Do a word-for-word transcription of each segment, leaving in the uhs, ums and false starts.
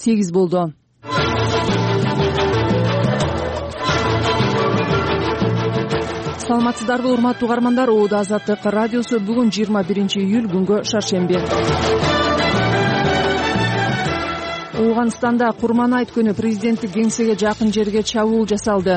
сегиз болду. Саламатсыздарбы урматтуу угармандар, Оода Азаттык радиосу бүгүн жыйырма биринчи июль күнгө шаршемби. Ооганстанда Курман айт күнү президенттик кеңсеге жакын жерге чабуул жасалды.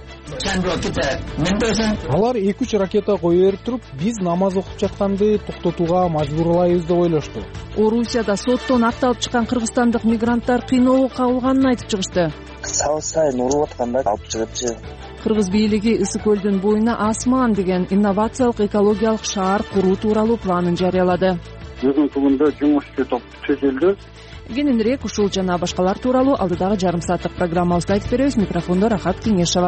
Алар эки үч ракета кое берип туруп, биз намаз окуп жатканды токтотууга мажбурлайбыз деп ойлошту. Орусияда соттон акталып чыккан кыргызстандык мигранттар кыйноого кабылганын айтып чыгышты. Сабыл сайын уруп атканда алып чыгыпчы. Кыргыз бийлиги Ысык көлдүн боюна Асман деген инновациялык экологиялык шаар куруу тууралуу планын жарыялады. Бүгүнкү күндө жумушчу топ түзүлдү. Кененирээк ушул жана башкалар тууралуу алдыдагы жарым сааттык программабызда айтып беребиз. Микрофондо Рахат Кеңешова.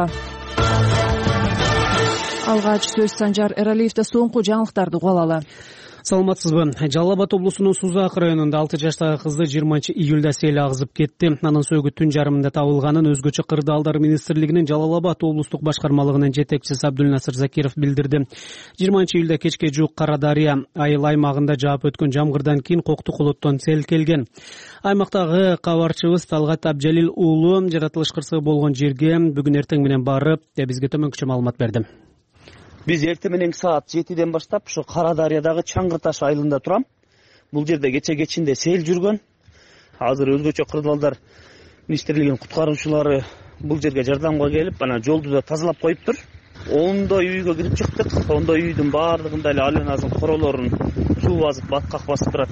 Алгач сөз Санжар Эралиевде соңку жаңылыктарды угуп алалы. Саламатсызбы. Жалал Абад облусунун Сузак районунда алты жаштагы кызды жыйырманчы июлда сел агызып кетти. Анын сөөгү түн жарымында табылганын өзгөчө кырдаалдар министрлигинин Жалал Абад облустук башкармалыгынын жетекчиси Абдулнасыр Закиров билдирди. жыйырманчы июлда кечке жуук Кара Дарыя айыл аймагында жаап өткөн жамгырдан кийин коктук улуттон сел келген. Аймактагы кабарчыбыз Талгат Абжалил уулу жаратылыш кырсыгы болгон жерге бүгүн эртең менен барып, бизге төмөнкүчө маалымат берди. Биз эртең менен саат жетиден баштап ушу Кара Дарыядагы Чаңгыр таш айылында турам. Бул жерде кече кечинде сел жүргөн. Азыр өзгөчө кырдаалдар министрлигинин куткаруучулары бул жерге жардамга келип, анан жолду да тазалап коюптур. ондой үйгө кирип чыктык. ондой үйдүн баардыгында эле Аленазын королорун суу басып, баткак басып турат,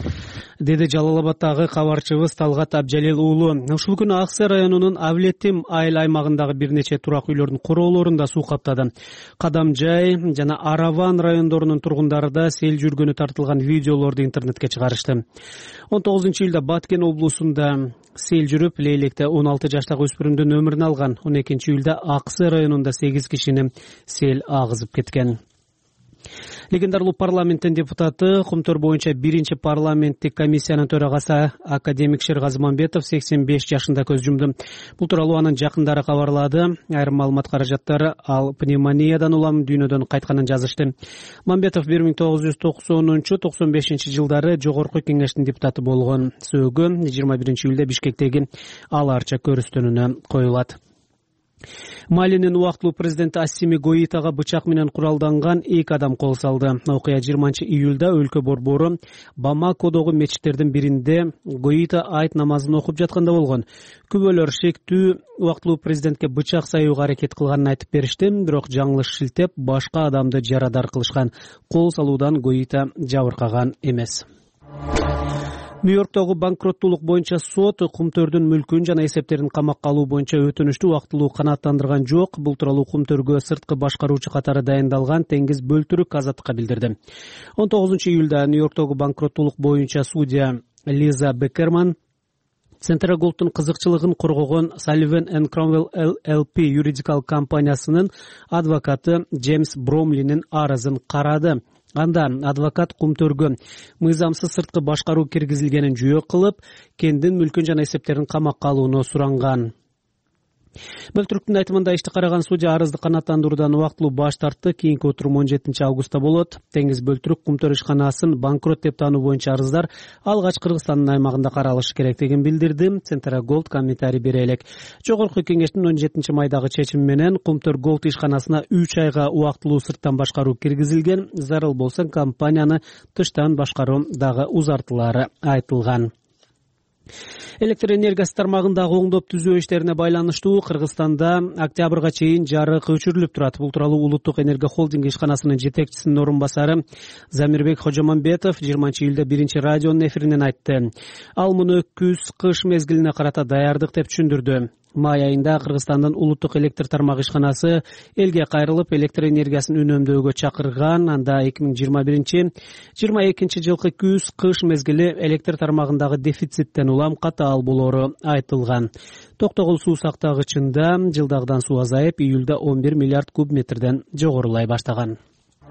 деди Жалал Абадтагы кабарчыбыз Талгат Абжалил уулу. Ушул күнү Ак Сай районунун Авлетим айыл аймагындагы бир нече турак үйлөрдүн короолорунда суу каптады. Кадамжай жана Араван райондорунун тургундары да сел жүргөнү тартылган видеолорду интернетке чыгарышты. он тогузунчу июлда Баткен облусунда сел жүрүп, Лейлекте он алты жаштагы өспүрүмдүн өмүрүн алган. он экинчи июлда Ак Сай районунда сегиз кишини сел агызып кеткен. Легендарлуу парламенттин депутаты, Кумтөр боюнча биринчи парламенттик комиссиянын төрагасы академик Шергази Мамбетов сексен беш жашында көз жумду. Бул тууралуу анын жакындары кабарлады. Айрым маалымат каражаттары ал пневмониядан улам дүйнөдөн кайтканын жазышты. Мамбетов бир миң тогуз жүз токсонунчу токсон бешинчи жылдары жогорку кеңештин депутаты болгон. Сөөгү жыйырма биринчи июлда Бишкектеги Ала Арча көрүстөнүнө коюлат. Малинин убактылуу президенти Ассими Гоитага бычак менен куралданган эки адам кол салды. Окуя жыйырманчы июлда өлкө борбору Бамакодогу мечиттердин биринде Гоита айт намазын окуп жатканда болгон. Күбөлөр шектүү убактылуу президентке бычак саюуга аракет кылганын айтып беришти, бирок жаңылыш шилтеп башка адамды жарадар кылышкан. Кол салуудан Гоита жабыркаган эмес. Нью-Йорктогу банкроттуулук боюнча сот Кумтөрдүн мүлкүн жана эсептерин камакка алуу боюнча өтүнүштү убактылуу канааттандырган жок. Бул тууралуу Кумтөргө сырткы башкаруучу катары дайындалган Теңиз Бөлтүрүк Азаттыкка билдирди. он тогузунчу июлда Нью-Йорктогу банкроттуулук боюнча судья Лиза Беккерман Центра Голдтун кызыкчылыгын коргогон Sullivan and Cromwell эл эл пи юридикалык компаниясынын адвокаты Джеймс Бромлинин арызын карады. Анда адвокат Кумтөргө мыйзамсыз сырткы башкаруу киргизилгенин жүйө кылып, кендин мүлкүн жана эсептерин камакка алууну суранган. Бөлтүрүктүн айтымында ишти караган судья арызды канааттандыруудан убактылуу баш тартты. Кийинки отурум он жетинчи августта болот. Теңиз Бөлтүрүк Кумтөр ишканасын банкрот деп таануу боюнча арыздар алгач Кыргызстандын аймагында каралышы керектигин билдирди. Центра Голд комментарий бере элек. Жогорку кеңештин он жетинчи майдагы чечими менен Кумтөр Голд ишканасына үч айга убактылуу сырттан башкаруу киргизилген. Зарыл болсо компанияны тыштан башкаруу дагы узартылары айтылган. Электр энергиясы тармагындагы оңдоп түзөө иштерине байланыштуу Кыргызстанда октябрга чейин жарык өчүрүлүп турат. Бул тууралуу Улуттук энергия холдинги ишканасынын жетекчисинин орун басары Замирбек Хожомамбетов жыйырманчы июлда биринчи радионун эфиринен айтты. Ал муну күз кыш мезгилине карата даярдык деп түшүндүрдү. Май айында Кыргызстандын улуттук электр тармагы ишканасы элге кайрылып электр энергиясын үнөмдөөгө чакырган. Анда эки миң жыйырма биринчи жыйырма экинчи жылкы күз кыш мезгили электр тармагындагы дефициттен улам катаал болору айтылган. Токтогул суу сактагычында жылдагыдан суу азайып, июлда он бир миллиард куб метрден жогорулай баштаган.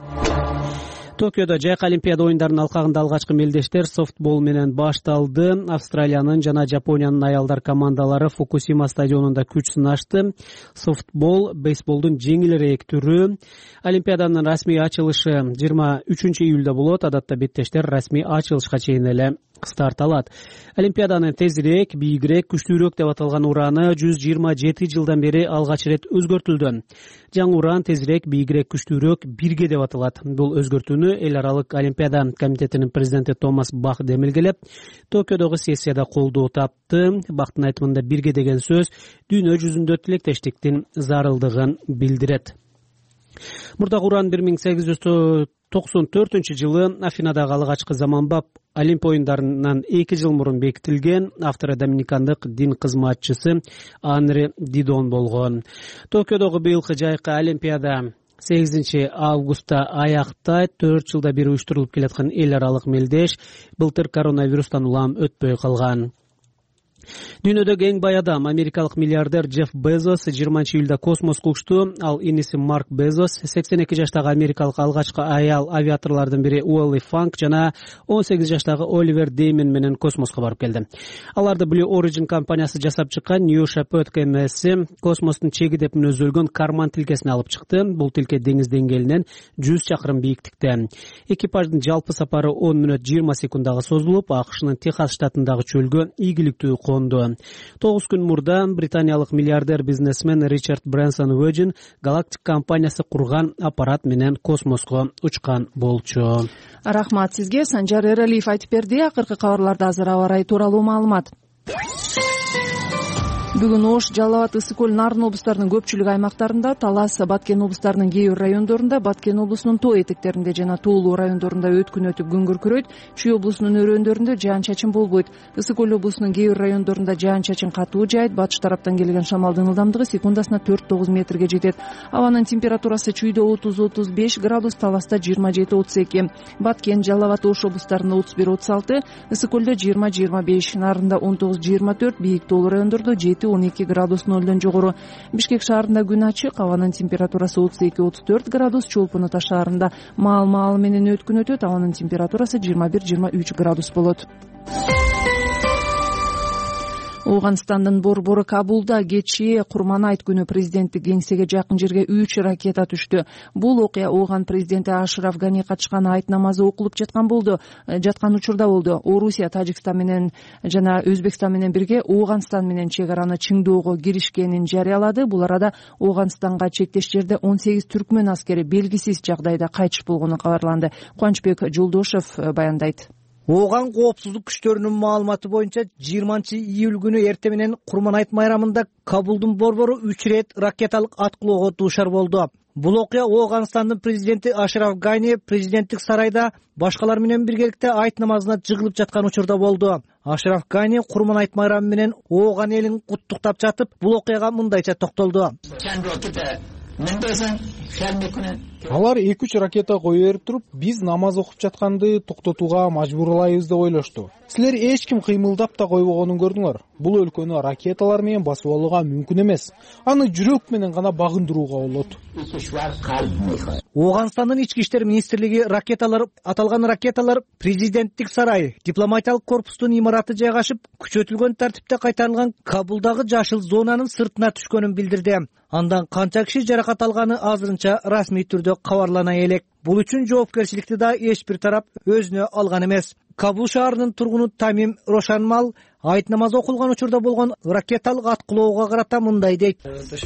Токиодо жайкы Олимпиада оюндарынын алкагында алгачкы мелдештер софтбол менен башталды. Австралиянын жана Жапониянын аялдар командалары Фукусима стадионунда күч сынашты. Софтбол бейсболдун жеңилирээк түрү. Олимпиаданын расмий ачылышы жыйырма үчүнчү июлда болот. Адатта беттештер расмий ачылышка чейин эле старт алат. Олимпиаданын тезирээк, бийигирээк, күчтүүрөөк деп аталган ураны жүз жыйырма жети жылдан бери алгач ирет өзгөртүлдү. Жаңы уран тезирээк, бийигирээк, күчтүүрөөк, бирге деп аталат. Бул өзгөртүүнү эл аралык Олимпиада комитетинин президенти Томас Бах демилгелеп, Токиодогу сессияда колдоо тапты. Бахтын айтымында бирге деген сөз дүйнө жүзүндө тилектештиктин зарылдыгын билдирет. Мурдагы уран бир миң сегиз жүз токсон төртүнчү жылы Афинадагы алгачкы заманбап Олимп оюндарынан эки жыл мурун бекитилген. Автору доминикандык дин кызматчысы Анри Дидон болгон. Токиодогу быйылкы жайкы Олимпиада сегизинчи августта аяктайт. төрт жылда бери уюштурулуп келаткан эл аралык мелдеш былтыр коронавирустан улам өтпөй калган. Дүйнөдөгү эң бай адам америкалык миллиардер Джефф Безос жыйырманчы июлда космоско учту. Ал иниси Марк Безос, сексен эки жаштагы америкалык алгачкы аял авиаторлордун бири Уолли Фанк жана он сегиз жаштагы Оливер Деймон менен космоско барып келди. Аларды Blue Origin компаниясы жасап чыккан New Shepard кемеси космостун чеги деп мүнөздөлгөн карман тилкесин алып чыкты. Бул тилке деңиз деңгээлинен жүз чакырым бийиктикте. Экипаждын жалпы сапары он мүнөт жыйырма секундага созулуп, АКШнын Техас штатындагы чөлгө ийгиликтүү тогуз күн мурда британиялык миллиардер бизнесмен Ричард Брэнсон Virgin Galactic компаниясы курган аппарат менен космоско учкан болчу. Рахмат сизге. Санжар Эралиев айтып берди. Акыркы кабарларда азыр аба ырайы тууралуу маалымат. Бүгүн Ош, Жалал Абад, Ысык көл, Нарын облустарынын көпчүлүк аймактарында, Талас, Баткен облустарынын кээ бир райондорунда, Баткен облусунун тоо этектеринде жана тоолуу райондорунда өткүн өтүп күн күркүрөйт. Чүй облусунун өрөөндөрүндө жаан-чачын болбойт. Ысык көл облусунун кээ бир райондорунда жаан-чачын катуу жаайт. Батыш тараптан келген шамалдын ылдамдыгы секундасына төрт тогуз метрге жетет. Абанын температурасы Чүйдө отуз отуз беш градус, Таласта жыйырма жети отуз эки, Баткен, Жалал Абад, Ош облустарында отуз бир отуз алты, Ысык көлдө жыйырма жыйырма беш, Нарында он тогуз жыйырма төрт, бийик тоолуу райондордо жети он эки градус нөлдөн жогору. Бишкек шаарында күн ачык, абанын температурасы отуз эки отуз төрт градус, Чолпон Ата шаарында маал-маал менен өткүн өтөт, абанын температурасы жыйырма бир жыйырма үч градус болот. Ооганстандын борбору Кабулда кечээ Курманайт күнү президенттик кеңсеге жакын жерге үч ракета түштү. Бул окуя Ооган президенти Ашраф Гани катышкан айт намазы окулуп жаткан болду. Жаткан учурда болду. Орусия Тажикстан менен жана Өзбекстан менен бирге Ооганстан менен чек араны чыңдоого киришкенин жарыялады. Бул арада Ооганстанга чектеш жерде он сегиз түркмөн аскери белгисиз жагдайда кайтыш болгону кабарланды. Кубанычбек Жолдошев баяндайт. Ооган коопсуздук күчтөрүнүн маалыматы боюнча жыйырманчы июль күнү эртең менен Курманайт майрамында Кабулдун борбору үч ирет ракеталык аткылоого дуушар болду. Бул окуя Ооганстандын президенти Ашраф Гани президенттик сарайда башкалар менен биргеликте айт намазына жыгылып жаткан учурда болду. Ашраф Гани Курманайт майрамы менен Ооган элин куттуктап жатып, бул окуяга мындайча токтолду. Алар эки үч ракета кое берип туруп, биз намаз окуп жатканды токтотууга мажбурлайбыз деп ойлошту. Силер эч ким кыймылдап да койбогонун көрдүңөр. Бул өлкөнү ракеталар менен басып алууга мүмкүн эмес. Аны жүрөк менен гана багындырууга болот. Ооганстандын ички иштер министрлиги ракеталар, аталган ракеталар президенттик сарай, дипломатиялык корпустун имараты жайгашып, күчөтүлгөн тартипте кайтарылган Кабулдагы жашыл зонанын сыртына түшкөнүн билдирди. Андан канча киши жаракат алганы азырынча расмий түрдө кабарлана элек. Бул үчүн жоопкерчиликти да эч бир тарап өзүнө алган эмес. Кабул шаарынын тургуну Тамим Рошанмал айт намаз окулган учурда болгон ракеталык аткылоого карата мындай дейт.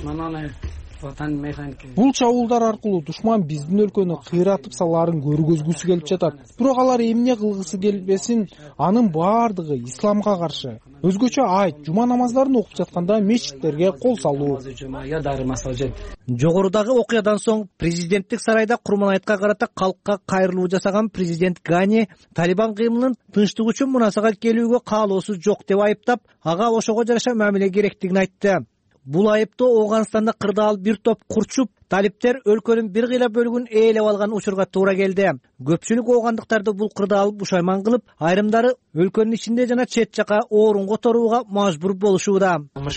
Бул чабуулдар аркылуу душман биздин өлкөнү кыйратып салаарын көргөзгүсү келип жатат. Бирок алар эмне кылгысы келбесин, анын баардыгы исламга каршы. Өзгөчө айт, жума намаздарын окуп жатканда мечиттерге кол салуу. Жогорудагы окуядан соң президенттик сарайда Курманайтка карата калкка кайрылуу жасаган президент Гани Талибан кыймылын тынчтык үчүн мунасага келүүгө каалоосу жок деп айыптап, ага ошого жараша мамиле керектигин айтты. Бул айыптоо Ооганстанда кырдаал бир топ курчуп, талиптер өлкөнүн бир кыйла бөлүгүн ээлеп алган учурга туура келди. Көпчүлүк оогандыктарды бул кырдаал бушайман кылып, айрымдары өлкөнүн ичинде жана чет жака орун которууга мажбур болушууда.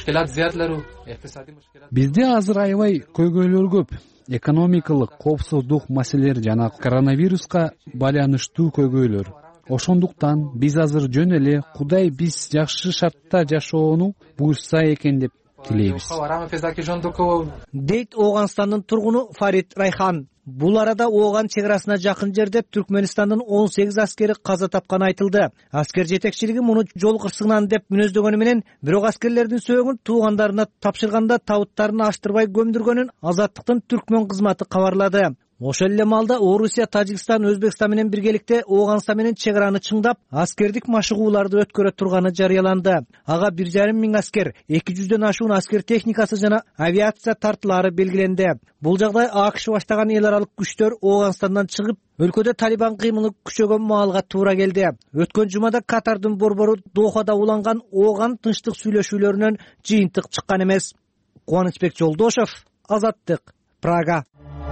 Бизде азыр аябай көйгөйлөр көп. Экономикалык, коопсуздук маселелер жана коронавируска байланыштуу көйгөйлөр. Ошондуктан биз азыр жөн эле Кудай биз жакшы шартта жашоону буйрса экен деп тилейбиз. Дейт Ооганстандын тургуну Фарид Райхан. Бул арада Ооган чек арасына жакын жерде Түркмөнстандын он сегиз аскери каза тапканы айтылды. Аскер жетекчилиги муну жол кырсыгынан деп мүнөздөгөнү менен бирок аскерлердин сөөгүн туугандарына тапшырганда табыттарын аштырбай көмдүргөнүн Азаттыктын түркмөн кызматы кабарлады. Ошол эле маалда Орусия, Тажикстан, Өзбекстан менен биргеликте Ооганстан менен чек араны чыңдап, аскердик машыгууларды өткөрө турганы жарыяланды. Ага бир жарым миң аскер, эки жүздөн ашуун аскер техникасы жана авиация тартылаары белгиленди. Бул жагдай АКШ баштаган эл аралык күчтөр Ооганстандан чыгып, өлкөдө Талибан кыймылы күчөгөн маалга туура келди. Өткөн жумада Катардын борбору Дохада уланган Ооган тынчтык сүйлөшүүлөрүнөн жыйынтык чыккан эмес. Кубанычбек Жолдошов, Азаттык, Прага.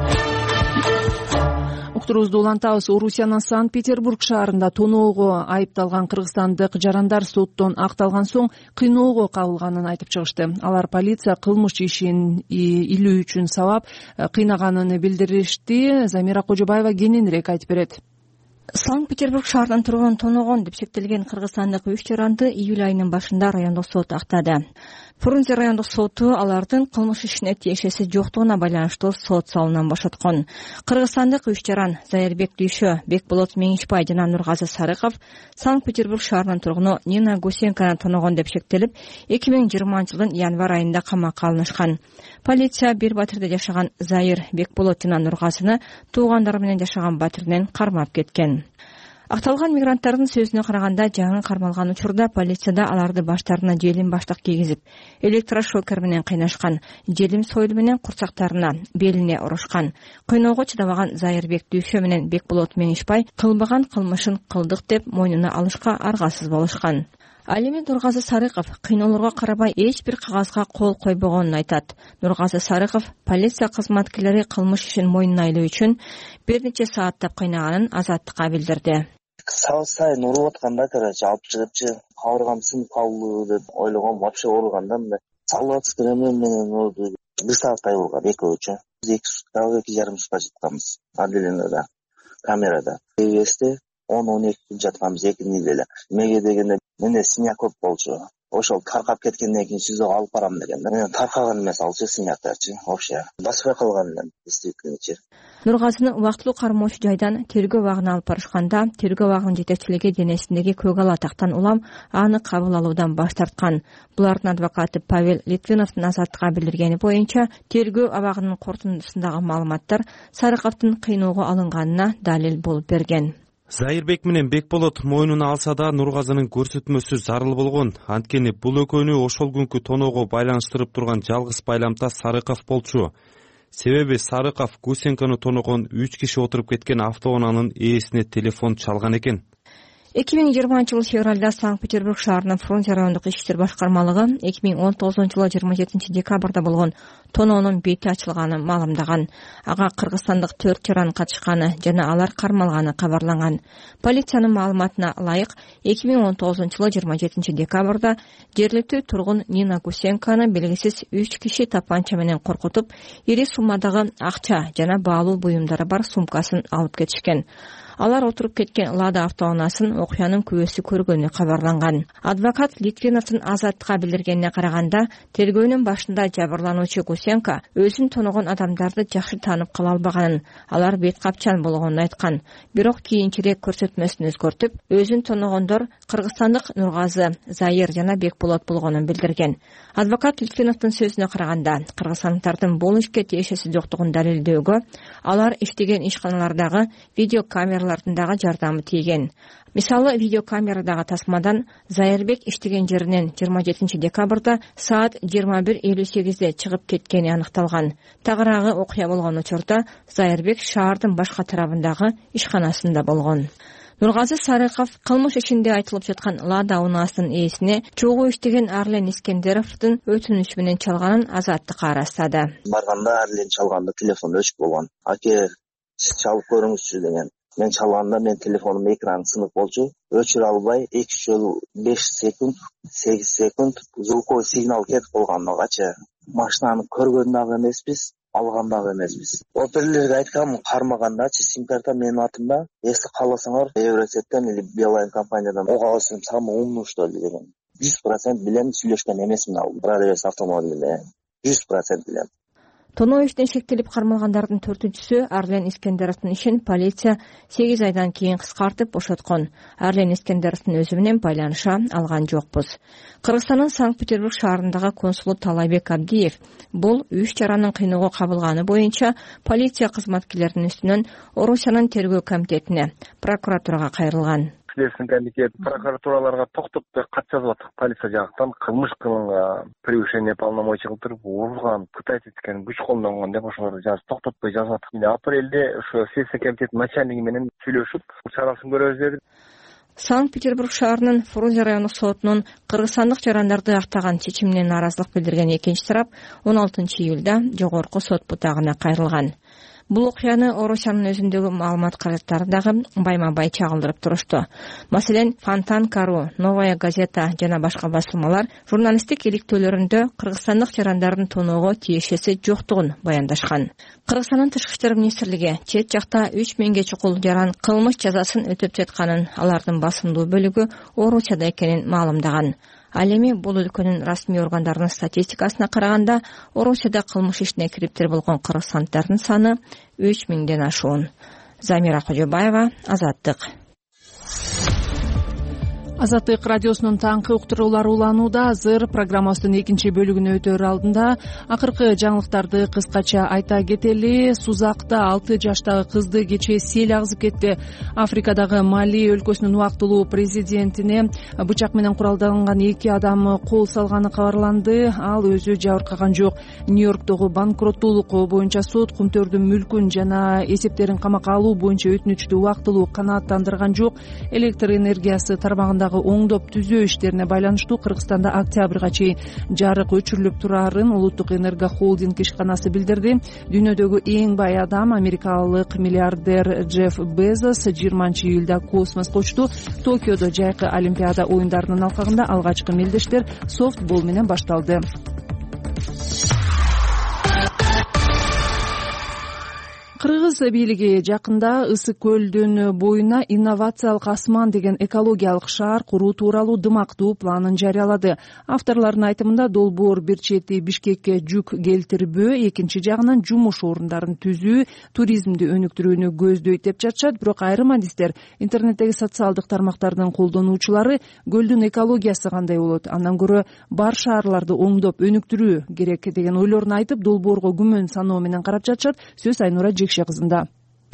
Уктуруубузду улантабыз. Орусиянын Санкт-Петербург шаарында тоноого айыпталган кыргызстандык жарандар соттон акталган соң кыйноого кабылганын айтып чыгышты. Алар полиция кылмыш ишин илүү үчүн сабап кыйнаганын билдиришти. Замира Кожобаева кененирээк айтып берет. Санкт-Петербург шаарынан турган тоноогон деп эсептелген кыргызстандык үч жаранды июль айынын башында райондук сот актады. Фрунзе райондук соту алардын кылмыш ишине тиешеси жоктугуна байланыштуу сот салымынан бошоткон. Кыргызстандык үч жаран Зайырбек Дүйшө, Бекболот Меңишбай жана Нургазы Сарыков Санкт-Петербург шаарынын тургуну Нина Гусенканы тоноогон деп шектелип, эки миң жыйырманчы жылдын январь айында камакка алынышкан. Полиция бир батирде жашаган Зайыр, Бекболот жана Нургазыны туугандары менен жашаган батиринен кармап кеткен. Акталган мигранттардын сөзүнө караганда, жаңы кармалган учурда полицияда аларды баштарына желим баштык кийгизип, электрошокер менен кыйнашкан, желим сойл менен курсактарына, белине урушкан. Кыйноого чыдабаган Зайырбек Дүйшө менен Бекболот Меңишбай кылбаган кылмышын кылдык деп мойнуна алышка аргасыз болушкан. Ал эми Нургазы Сарыков кыйноолорго карабай эч бир кагазга кол койбогонун айтат. Нургазы Сарыков полиция кызматкерлери кылмыш ишин мойнуна алуу үчүн бир нече сааттап кыйнаганын Азаттыкка билдирди. Сабак сайын уруп атканда короче алып чыгыпчы, кабыргам сынып калды деп ойлогом. Вообще урганда мындай салып атыптыр эми менен урду. Бир сааттай урган экөөчү. Биз эки сутка, эки жарым сутка жатканбыз отделениеда, камерада. Эсте он он эки күн жатканбыз экинин эле. Эмеге дегенде менде синяк көп болчу. Ошол таркап кеткенден кийин сүзөгө алып барам дегенде. Мен таркаган эмес алчу синyaктарчы. Вообще баспай калган элем действительно. Нургазыны убактылуу кармоочу жайдан тергөө абагына алып барышканда, тергөө абагынын жетекчилиги денесиндеги көк ала тактан улам аны кабыл алуудан баш тарткан. Булардын адвокаты Павел Литвиновдун Азаттыкка билдиргени боюнча, тергөө абагынын корутундусундагы маалыматтар Сарыковдун кыйноого алынганына далил болуп берген. Зайырбек менен Бекболот мойнуна алса да Нургазынын көрсөтмөсү зарыл болгон. Анткени бул экөөнү ошол күнкү тоноого байланыштырып турган жалгыз байламта Сарыков болчу. Себеби Сарыков Гусенканы тоногон үч киши отуруп кеткен автоунаанын ээсине телефон чалган экен. эки миң жыйырманчы жыл февралда Санкт-Петербург шаарынын Фрунзе райондук ички иштер башкармалыгы эки миң он тогузунчу жылы жыйырма жетинчи декабрда болгон тоноонун бети ачылганын маалымдаган. Ага кыргызстандык төрт жаран катышканы жана алар кармалганы кабарланган. Полициянын маалыматына ылайык, эки миң он тогузунчу жылы жыйырма жетинчи декабрда жергиликтүү тургун Нина Гусенканы белгисиз үч киши тапанча менен коркутуп, ири суммадагы акча жана баалуу буюмдары бар сумкасын алып кетишкен. Алар отуруп кеткен Лада автоунаасын окуянын күбөсү көргөнү кабарланган. Адвокат Литвиновдун Азаттыкка билдиргенине караганда, тергөөнүн башында жабырлануучу Гусенко өзүн тоногон адамдарды жакшы таанып кала албаганын, алар бет капчан болгонун айткан. Бирок кийинчерээк көрсөтмөсүн өзгөртүп, өзүн тоногондор кыргызстандык Нургазы, Зайыр жана Бекболот болгонун билдирген. Адвокат Литвиновдун сөзүнө караганда, кыргызстандыктардын бул ишке тиешеси жоктугун далилдөөгө алар иштеген ишканалардагы видеокамералардагы жардамы тийген. Мисалы, видеокамерадагы тасмадан Зайырбек иштеген жеринен жыйырма жетинчи декабрда саат жыйырма бир элүү сегизде чыгып кеткени аныкталган. Тагыраагы окуя болгон учурда Зайырбек шаардын башка тарабындагы ишканасында болгон. Нургазы Сарыков кылмыш ишинде айтылып жаткан Лада унаасынын ээсине чогуу иштеген Арлен Искендеровдун өтүнүчү менен чалганын Азаттыкка арастады. Барганда Арлен чалганда телефон өчүп болгон. Аке, сиз чалып көрүңүзчү деген. Мен чалганда мен телефонум экраны сынып болчу. Өчүрө албай эки жолу беш секунд, сегиз секунд звуковой сигнал кетип болгондогачы машинаны көргөн дагы эмеспиз, алган дагы эмеспиз. Оперлерге айткам, кармагандачы сим карта менин атымда, эсти кааласаңар Евросеттен или Билайн компаниядан ого алсам самый умный что ли деген. жүз процент билем, сүйлөшкөн эмесмин ал. Продавец автомобилде жүз процент билем. тоноо иштен шектелип кармалгандардын төртүнчүсү Арлен Искендеровдун ишин полиция сегиз айдан кийин кыскартып бошоткон. Арлен Искендеровдун өзү менен байланыша алган жокпуз. Кыргызстандын Санкт-Петербург шаарындагы консулу Талайбек Абдиев бул үч чаранын кыйноого кабылганы боюнча полиция кызматкерлеринин үстүнөн Орусиянын тергөө комитетине, прокуратурага кайрылган. Следственный комитет прокуратураларга токтотпой кат жазып атат. Полиция жактан кылмыш кылынга, превышение полномочий кылдырып, урган, пытать эткен, күч колдонгон деп ошолорду жазып токтотпой жазып атат. Апрелде ошо следственный комитет начальниги менен сүйлөшүп, чарасын көрөбүз деди. Санкт-Петербург шаарынын Фрунзе райондук сотунун кыргызстандык жарандарды актаган чечимине нааразылык билдирген экинчи тарап он алтынчы июлда жогорку сот бутагына кайрылган. Бул окуяны Орусиянын өзүндөгү маалымат каражаттары дагы байма-бай чагылдырып турушту. Маселен, Фонтан.ру, Новая газета жана башка басылмалар журналисттик иликтөөлөрүндө кыргызстандык жарандардын тоноого тиешеси жоктугун баяндашкан. Кыргызстандын тышкы иштер министрлиги чет жакта үч миңге чукул жаран кылмыш жазасын өтөп жатканын, алардын басымдуу бөлүгү Орусияда экенин маалымдаган. Ал эми бул өлкөнүн расмий органдарынын статистикасына караганда Орусияда кылмыш ишине кириптер болгон кыргызстандардын саны үч миңден ашуун. Замира Кожобаева, Азаттык. Азаттык радиосунун таңкы уктуруулары уланууда. Азыр программабыздын экинчи бөлүгүнө өтөр алдында акыркы жаңылыктарды кыскача айта кетели. Сузакта алты жаштагы кызды кечээ сел агызып кетти. Африкадагы Мали өлкөсүнүн убактылуу президентине бычак менен куралданган эки адам кол салганы кабарланды. Ал өзү жабыркаган жок. Нью-Йорктогу банкроттуулук боюнча сот Кумтөрдүн мүлкүн жана эсептерин камакка алуу боюнча өтүнүчтү убактылуу канааттандырган жок. Электр энергиясы тармагындагы оңдоп түзөө иштерине байланыштуу Кыргызстанда октябрга чейин жарык өчүрүлүп турарын Улуттук энерго холдинг ишканасы билдирди. Дүйнөдөгү эң бай адам, америкалык миллиардер Джефф Безос жыйырманчы июлда космоско учту. Токиодо жайкы Олимпиада оюндарынын алкагында алгачкы мелдештер софтбол менен башталды. Кыргыз бийлиги жакында Ысык көлдүн боюна инновациялык асман деген экологиялык шаар куруу тууралуу дымактуу планын жарыялады. Авторлордун айтымында долбоор бир чети Бишкекке жүк келтирбөө, экинчи жагынан жумуш орундарын түзүү, туризмди өнүктүрүүнү көздөйт деп жатышат. Бирок айрым адистер, интернеттеги социалдык тармактардын колдонуучулары көлдүн экологиясы кандай болот, андан көрө бар шаарларды оңдоп өнүктүрүү керек деген ойлорун айтып, долбоорго күмөн саноо менен карап жатышат. Сөз Айнура кызында.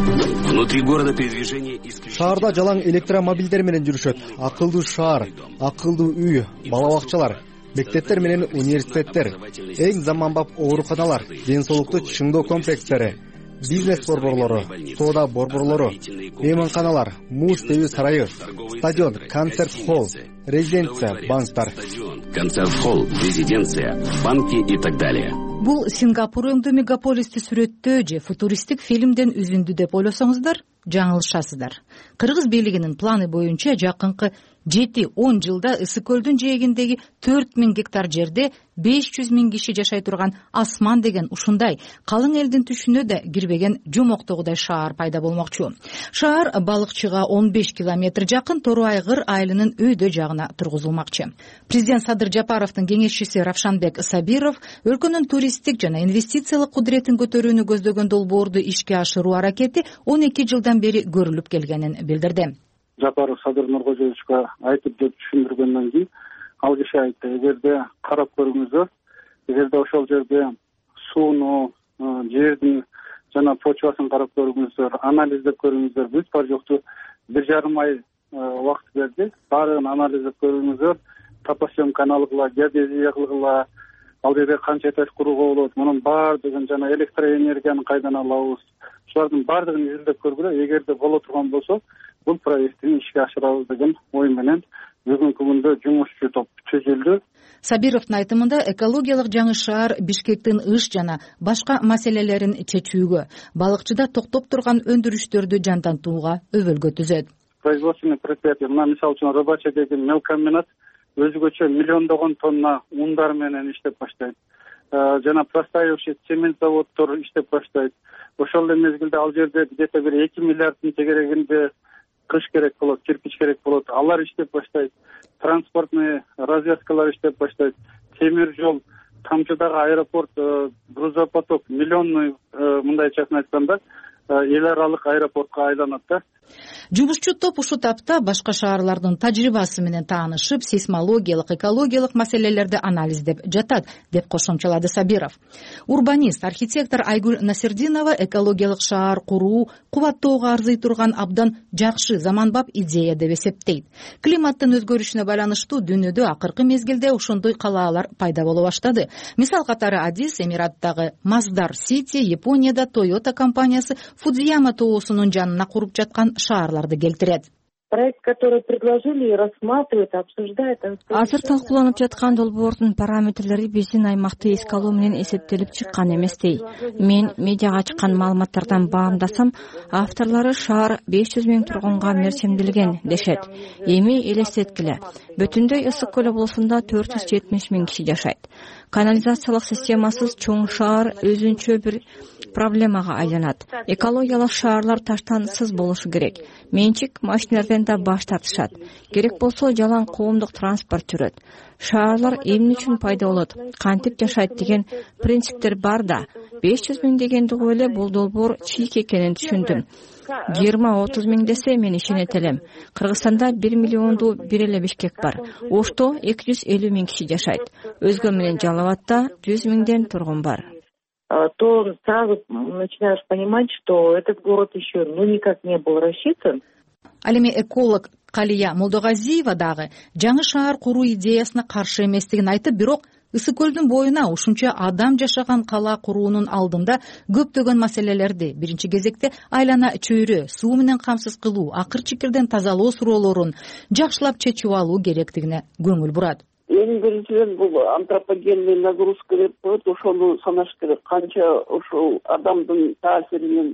Шаарда жалаң электромобилдер менен жүрүшөт. Акылдуу шаар, акылдуу үй, бала бакчалар, мектептер менен университеттер, эң заманбап ооруканалар, ден соолукту чыңдоо комплекстери, бизнес борборлору, соода борборлору, мейманканалар, муз тебүү сарайы, стадион, концерт холл, резиденция, банктар. Концерт холл, резиденция, банки и так далее. Бул Сингапур өңдүү мегаполисти сүрөттөө же футуристик фильмден үзүндү деп ойлосоңуздар, жаңылышасыздар. Кыргыз бийлигинин планы боюнча жакынкы жети он жылда Ысык көлдүн жээгиндеги төрт миң гектар жерде беш жүз миң киши жашай турган асман деген ушундай калың элдин түшүнө да кирбеген жомоктогудай шаар пайда болмокчу. Шаар балыкчыга он беш километр жакын Тору айгыр айылынын өйдө жагына тургузулмакчы. Президент Садыр Жапаровдун кеңешчиси Равшанбек Сабиров өлкөнүн туристтик жана инвестициялык кудуретін көтөрүүнү көздөгөн долбоорду ишке ашыруу аракети он эки жылдан бери көрүлүп келгенин билдирди. Жапаров Садыр Нуркожоевичке айтып деп түшүндүргөндөн кийин ал киши айтты, эгерде карап көрүңүздөр, эгерде ошол жерде сууну, жердин жана почвасын карап көрүңүздөр, анализдеп көрүңүздөр, бүт бар жокту бир жарым ай убакыт берди. Баарын анализдеп көрүңүздөр, топосъемканы алгыла, геодезия кылгыла, ал жерде канча этаж курууга болот, мунун баардыгын жана электроэнергияны кайдан алабыз, шулардын баардыгын изилдеп көргүлө. Эгерде боло турган болсо, бул проекттин ишке ашырабыз деген ой менен бүгүнкү күндө жумушчу топ түзүлдү. Сабировдун айтымында экологиялык жаңы шаар Бишкектин ыш жана башка маселелерин чечүүгө, балыкчыда токтоп турган өндүрүштөрдү жандантууга өбөлгө түзөт. Производственный предприятие, мына мисалы үчүн Рыбача деген мелкомбинат өзгөчө миллиондогон тонна ундар менен иштеп баштайт. Жана простаивающий цемент заводдор иштеп баштайт. Ошол эле мезгилде ал жерде где-то бир эки миллиарддын тегерегинде кыш керек болот, кирпич керек болот. Алар иштеп баштайт. Транспортный развязкалар иштеп баштайт. Темир жол камчыдагы аэропорт грузопоток миллионный, мындайчасын айтканда эл аралык аэропортко айланат да. Жумушчу топ ушул тапта башка шаарлардын тажрыйбасы менен таанышып, сейсмологиялык, экологиялык маселелерди анализдеп жатат, деп кошумчалады Сабиров. Урбанист, архитектор Айгүл Насирдинова экологиялык шаар куруу кубаттоого арзый турган абдан жакшы, заманбап идея деп эсептейт. Климаттын өзгөрүшүнө байланыштуу дүйнөдө акыркы мезгилде ошондой калаалар пайда боло баштады. Мисал катары Адис Эмираттагы Маздар Сити, Японияда Toyota компаниясы Фудзияма тоосунун жанына куруп жаткан шаарларды келтирет. Проект, который предложили, рассматривает, обсуждает. Азыр талкууланып жаткан долбоордун параметрлери биздин аймакты эске алуу менен эсептелип чыккан эместей. Мен медиага чыккан маалыматтардан баамдасам, авторлору шаар беш жүз миң тургунга мерчемделген дешет. Эми элестеткиле, бүтүндөй ысык көл облусунда төрт жүз жетимиш миң киши жашайт. Канализациялык системасыз чоң шаар өзүнчө бир проблемага айланат. Экологиялык шаарлар таштансыз болушу керек. Менчик машиналерден да баш тартышат. Керек болсо жалаң коомдук транспорт жүрөт. Шаарлар эмне үчүн пайда болот, кантип жашайт деген принциптер бар да. беш жүз миң дегенди угуп эле бул долбоор чийик экенин түшүндүм. жыйырма отуз миң десе мен ишенет элем. Кыргызстанда бир миллионду бир эле Бишкек бар. Ошто эки жүз элүү миң киши жашайт. Өзгө менен Жалал Абадта жүз миңден тургун бар. То сразу начинаешь понимать, что этот город еще ну никак не был рассчитан. Ал эми эколог Калия Молдогазиева дагы жаңы шаар куруу идеясына каршы эместигин айтып, бирок Ысык көлдүн боюна ушунча адам жашаган кала куруунун алдында көптөгөн маселелерди, биринчи кезекте айлана чөйрө, суу менен камсыз кылуу, акыр чикирден тазалоо суроолорун жакшылап чечип алуу керектигине көңүл бурат. Эң биринчиден бул антропогенный нагрузка деп коет, ошону санаш керек. Канча ошол адамдын таасиринен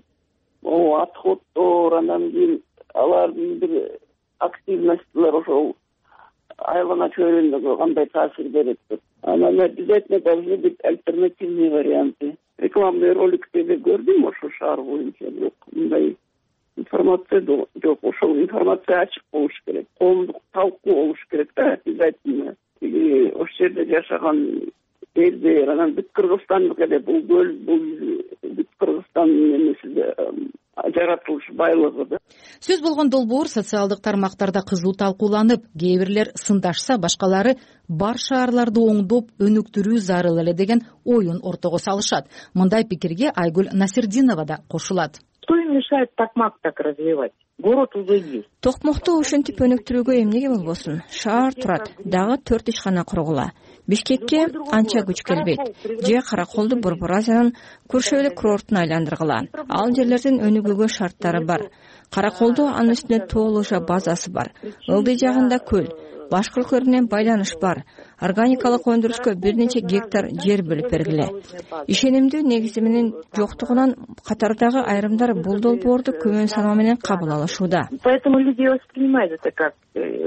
отходдор, анан кийин алардын бир активностьтер ошол айлана чөйрөндөгү кандай таасир берет деп. Анан обязательно должны быть альтернативные варианты. Рекламный роликтерди көрдүм ошол шаар боюнча, бирок мындай информация жок. Ошол информация ачык болуш керек. Коомдук талкуу болуш керек да, обязательно. Ошол жерде жашаган элдер, анан бүт Кыргызстандык эле бул көл, бул бүт Кыргызстандын эмеси жаратылыш байлыгы да. Сөз болгон долбоор социалдык тармактарда кызуу талкууланып, кээ бирлер сындашса, башкалары бар шаарларды оңдоп өнүктүрүү зарыл эле деген оюн ортого салышат. Мындай пикирге Айгүл Насирдинова да кошулат. Что им мешает Токмак так развивать? Город уже есть. Токмокту ушинтип өнүктүрүүгө эмнеге болбосун? Шаар турат, дагы төрт ишкана кургула. Бишкекке анча күч келбейт. Же Караколду Борбор Азиянын көршөлүк курортуна айландыргыла. Ал жерлердин өнүгүүгө шарттары бар. Караколду анын үстүнө тоолужа базасы бар. Ылдый жагында көл, башка өлкөлөр менен байланыш бар. Органикалык өндүрүшкө бир нече гектар жер бөлүп бергиле. Ишенимдүү негизи менен жоктугунан катардагы айрымдар бул долбоорду көмөн саноо менен кабыл алышууда. Поэтому люди воспринимают это как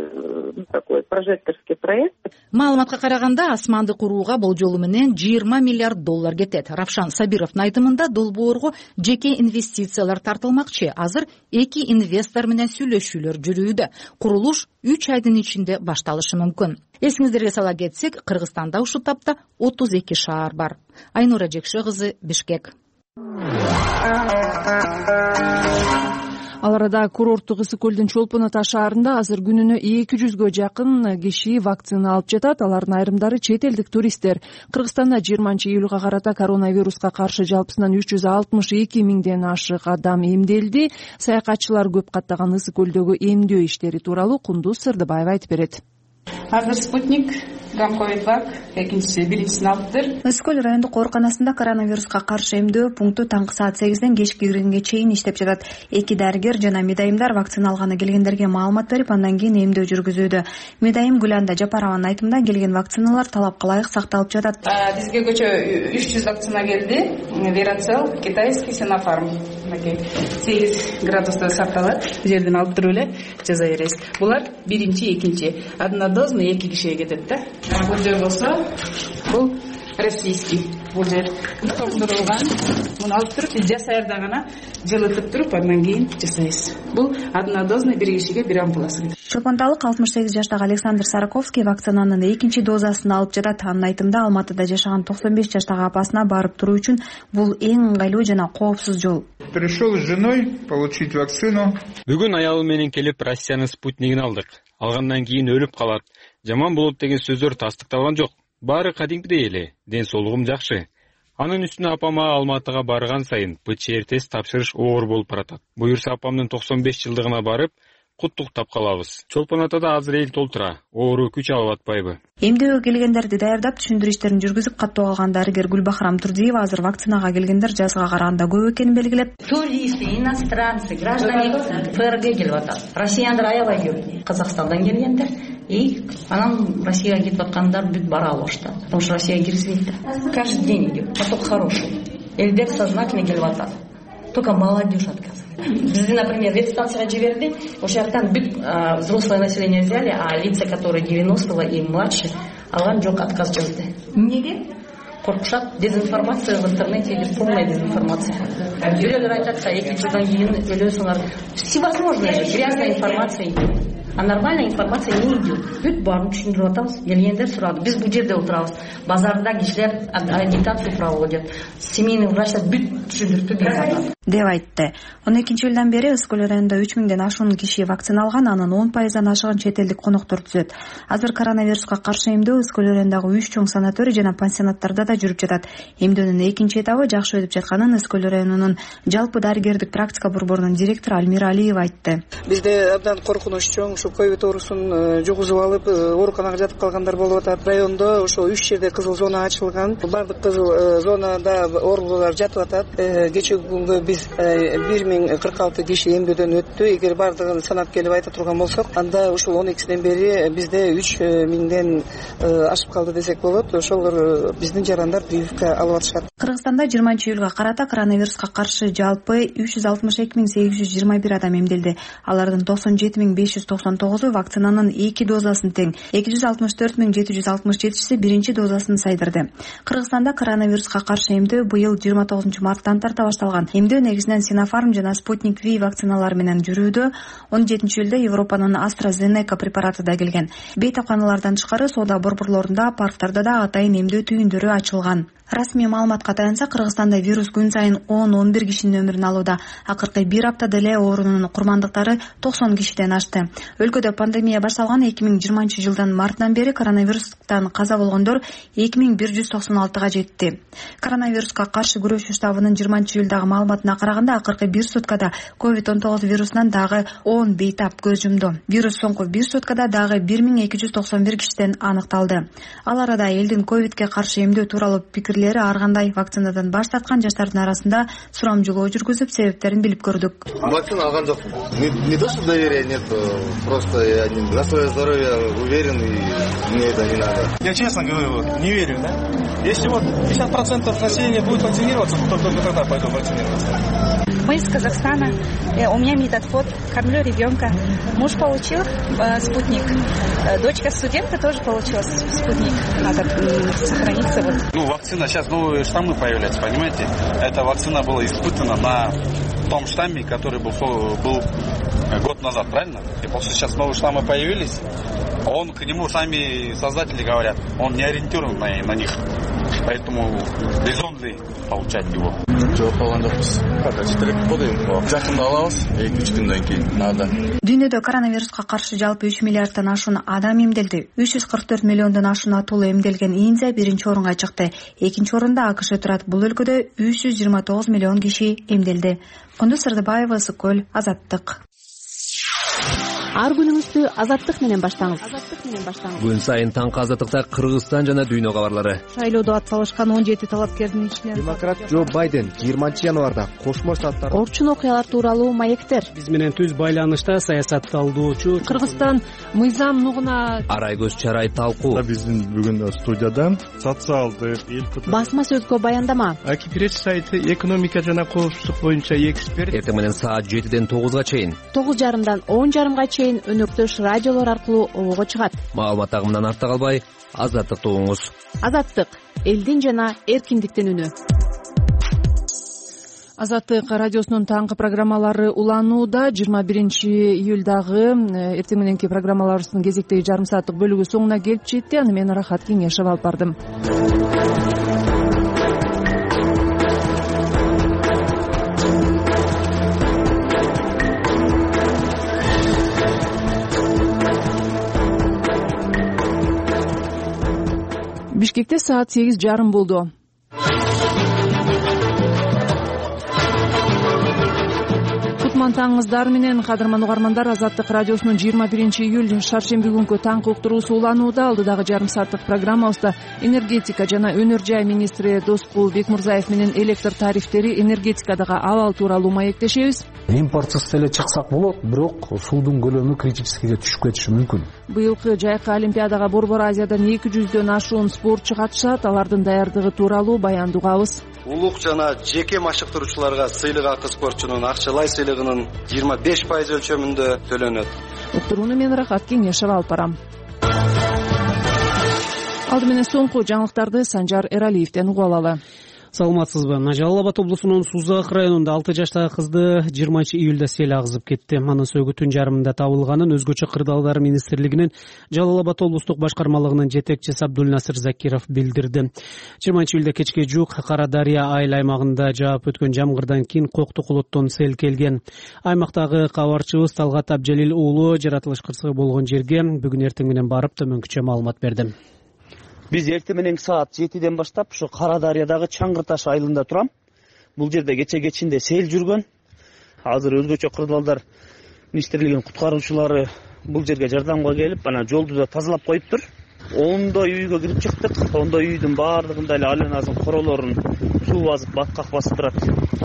такой прожекторский проект. Маалыматка караганда асманды курууга болжолу менен жыйырма миллиард доллар кетет. Равшан Сабировдун айтымында долбоорго жеке инвестициялар тартылмакчы. Азыр эки инвестор менен сүйлөшүүлөр жүрүүдө. Курулуш үч айдын ичинде башталышы мүмкүн. Эсиңиздерге сала кетсек, Кыргызстанда ушул тапта отуз эки шаар бар. Айнура Жекше кызы, Бишкек. Ал арада курорттук Ысык көлдүн Чолпон Ата шаарында азыр күнүнө эки жүзгө жакын киши вакцина алып жатат. Алардын айрымдары чет элдик туристтер. Кыргызстанда жыйырманчы июлга карата коронавируска каршы жалпысынан үч жүз алтымыш эки миңден ашык адам эмделди. Саякатчылар көп каттаган Ысык көлдөгү эмдөө иштери тууралуу Кундуз Сырдыбаева айтып берет. Азыр спутник, гамковидвак, экинчиси, биринчисин алыптыр. Ысык көл райондук ооруканасында коронавируска каршы эмдөө пункту таңкы саат сегизден кечки иринге чейин иштеп жатат. Эки дарыгер жана медайымдар вакцина алганы келгендерге маалымат берип, андан кийин эмдөө жүргүзүүдө. Медайым Гүланда Жапарованын айтымында келген вакциналар талапка ылайык сакталып жатат. Бизге көчө үч жүз вакцина келди. Верацел, китайский, Синофарм. сегиз градуста сакталат. Бул жерден алып туруп эле жаза бересиз. Булар биринчи, экинчи. Однодозный эки кишиге кетет да. Бул жер болсо, бул российский бул жер тоңдурулган. Муну алып туруп биз жасайарда гана жылытып туруп андан кийин жасайбыз. Бул однодозный бир кишиге бир ампуласы. чолпонталык алтымыш сегиз жаштагы Александр Сараковский вакцинанын экинчи дозасын алып жатат. Анын айтымында Алматыда жашаган токсон беш жаштагы апасына барып туруу үчүн бул эң ыңгайлуу жана коопсуз жол. Пришел с женой получить вакцину. Бүгүн аялым менен келип Россиянын спутнигин алдык. Алгандан кийин өлүп калат, жаман болот деген сөздөр тастыкталган жок. Баары кадимгидей эле, ден соолугум жакшы. Анын үстүнө апама Алматыга барган сайын ПЧР тест тапшырыш оор болуп баратат. Буюрса апамдын токсон беш жылдыгына барып куттуктап калабыз. Чолпон атада азыр эл толтура, оору күч алып атпайбы? Эмдөөгө келгендерди даярдап түшүндүрүү иштерин жүргүзүп каттоо калган дарыгер Гүлбахрам Турдиева азыр вакцинага келгендер жазга караганда көп экенин белгилеп, туристы, иностранцы, граждане ФРГ келип атат. Россияндар аябай көп. Казакстандан келгендер и анан Россияга кетип аткандар бүт бара алышты. Потому что Россияга киргизбейт. Каждый день идет. Поток хороший. Элдер сознательно келип атат. Только молодежь отказывает. Бизди, например, ветстанцияга жиберди, ошол жактан бүт взрослое население взяли, а лица, которые девяностого и младше, алган жок, отказ жазды. Эмнеге? Коркушат, дезинформация в интернете идет, полная дезинформация. Бирөөлөр айтат, эки жылдан кийин өлөсүңөр. Всевозможная же грязная информация идет. А нормальная информация не идет. Бүт баарын түшүндүрүп атабыз. Келгендер сурады. Биз бул жерде отурабыз. Базарда кишилер агитацию проводят. Семейный врачтар бүт түшүндүрүп берип атат деп айтты. он экинчи жылдан бери Ысык Көл районунда үч миңден ашуун киши вакциналган, анын он пайыздан ашыгын чет элдик коноктор түзөт. Азыр коронавируска каршы эмдөө Ысык Көл районундагы үч чоң санаторий жана пансионаттарда да жүрүп жатат. Эмдөөнүн экинчи этабы жакшы өтүп жатканын Ысык Көл районунун жалпы дарыгердик практика борборунун директору Альмира Алиева айтты. Бизде абдан коркунуч чоң, ушу ковид оорусун жугузуп алып, ооруканага жатып калгандар болуп атат. Райондо ошо үч жерде кызыл зона ачылган. Бардык кызыл зонада оорулуулар жатып атат. Кечеги күнгө биз бир миң кырк алты киши эмдөөдөн өттү. Эгер бардыгын санап келип айта турган болсок, анда ушул он экисинен бери бизде үч миңден ашып калды десек болот. Ошолор биздин жарандар прививка алып атышат. Кыргызстанда жыйырманчы июлга карата коронавируска каршы жалпы үч жүз алтымыш эки миң сегиз жүз жыйырма бир адам эмделди. Алардын токсон жети миң беш жүз токсон тогузу вакцинанын эки дозасын тең, эки жүз алтымыш төрт миң жети жүз алтымыш жетиси биринчи дозасын сайдырды. Кыргызстанда коронавируска каршы эмдөө быйыл жыйырма тогузунчу марттан тарта башталган. Эмдөө негизинен Sinopharm жана Sputnik V вакциналары менен жүрүүдө. он жетинчи июлда Европанын AstraZeneca препараты да келген. Бейтапканалардан тышкары соода борборлорунда, парктарда да атайын эмдөө түйүндөрү ачылган. Расмий маалыматка таянса, Кыргызстанда вирус күн сайын он он бир кишинин өмүрүн алууда. Акыркы бир аптада эле оорунун курмандыктары токсон кишиден ашты. Өлкөдө пандемия башталган эки миң жыйырманчы жылдан мартынан бери коронавирустан каза болгондор эки миң бир жүз токсон алтыга жетти. Коронавируска каршы күрөшүү штабынын жыйырманчы июлдагы маалыматына караганда, акыркы бир суткада ковид он тогуз вирусунан дагы он бейтап көз жумду. Вирус соңку бир суткада дагы бир миң эки жүз токсон бир кишиден аныкталды. Ал арада элдин ковидке каршы эмдөө тууралуу пикир ар кандай вакцинадан баш тарткан жаштардын арасында сурамжылоо жүргүзүп, себептерин билип көрдүк. Вакцина алган жокмун. Не то, что доверия нет, просто я на свое здоровье уверен, и мне это не надо. Я честно говорю, не верю, да? Если вот пятьдесят процентов населения будет вакцинироваться, то только тогда пойду вакцинироваться. Мы из Казахстана. У меня методфот. Кормлю ребенка. Муж получил э, спутник. Дочка студентка тоже получила спутник. Надо сохраниться. Вот. Ну, вакцина, сейчас новые штаммы появляются, понимаете? Эта вакцина была испытана на том штамме, который был, был год назад, правильно? И после сейчас новые штаммы появились. Он, к нему сами создатели говорят, он не ориентирован на, на них. Поэтому резонный получать его. Жооп алган жокпуз. Четирек болду. Жакында алабыз, эки үч күндөн кийин надо. Дүйнөдө коронавируска каршы жалпы үч миллиарддан ашуун адам эмделди. үч жүз кырк төрт миллиондон ашуун атуулу эмделген Индия биринчи орунга чыкты. Экинчи орунда АКШ турат. Бул өлкөдө үч жүз жыйырма тогуз миллион киши эмделди. Кундуз Сырдыбаева, Ысык Көл, Азаттык. Ар күнүңүздү Азаттык менен баштаңыз. Күн сайын таңкы Азаттыкта Кыргызстан жана дүйнө кабарлары. Шайлоодо ат салышкан он жети талапкердин ичинен демократ Джо Байден жыйырманчы январда Кошмо Штаттар орчун окуялар тууралуу маектер. Биз менен түз байланышта саясатталдоочу Кыргызстан мыйзам нугуна Арайгөз Чарай талкуу. Биздин бүгүн студияда социалдык басма сөзгө баяндама. Акипирет сайты экономика жана коопсуздук боюнча эксперт. Эртең менен саат жетиден тогузга чейин. тогуз жарымдан он жарымга чейин чейин өнөктөш радиолор аркылуу обого чыгат. Маалымат агымынан артта калбай, Азаттыкты угуңуз. Азаттык — элдин жана эркиндиктин үнү. Азаттык радиосунун таңкы программалары уланууда. жыйырма биринчи июлдагы эртең мененки программаларыбыздын кезектеги жарым сааттык бөлүгү соңуна келип жетти. Аны мен Рахат Кеңешев алып бардым. Бишкекте саат сегиз жарым болду. Кутман таңыңыздар менен, кадырман угармандар. Азаттык радиосунун жыйырма биринчи июль шаршемби күнкү таңкы уктуруусу уланууда. Алдыдагы жарым сааттык программабызда энергетика жана өнөр жай министри Доскул Бекмурзаев менен электр тарифтери, энергетикадагы абал тууралуу маектешебиз. Импортсыз эле чыксак болот, бирок суудун көлөмү критическийге түшүп кетиши мүмкүн. Быйылкы жайкы олимпиадага Борбор Азиядан эки жүздөн ашуун спортчу катышат. Алардын даярдыгы тууралуу баянды угабыз. Улук жана жеке машыктыруучуларга сыйлык акы спортчунун акчалай сыйлыгынын жыйырма беш пайыз өлчөмүндө төлөнөт. Уктурууну мен Рахат Кеңешев алып барам. Алды менен соңку жаңылыктарды Санжар Эралиевден угуп алалы. Саламатсызбы? Жалал Абад облусунун Сузак районунда алты жаштагы кызды жыйырманчы июлда сел агызып кетти. Анын сөөгү түн жарымында табылганын өзгөчө кырдаалдар министрлигинин Жалал Абад облустук башкармалыгынын жетекчиси Абдулнасыр Закиров билдирди. жыйырманчы июлда кечке жуук Кара Дарыя айыл аймагында жаап өткөн жамгырдан кийин коктук улуттон сел келген. Аймактагы кабарчыбыз Талгат Абжалил уулу жаратылыш кырсыгы болгон жерге бүгүн эртең менен барып төмөнкүчө маалымат берди. Биз эртең менен саат жетиден баштап ушу Кара Дарыядагы Чаңгыр таш айылында турам. Бул жерде кече кечинде сел жүргөн. Азыр өзгөчө кырдаалдар министрлигинин куткаруучулары бул жерге жардамга келип, анан жолду да тазалап коюптур. ондой үйгө кирип чыктык. ондой үйдүн баардыгында эле Аленаздын королорун суу басып, баткак басып турат.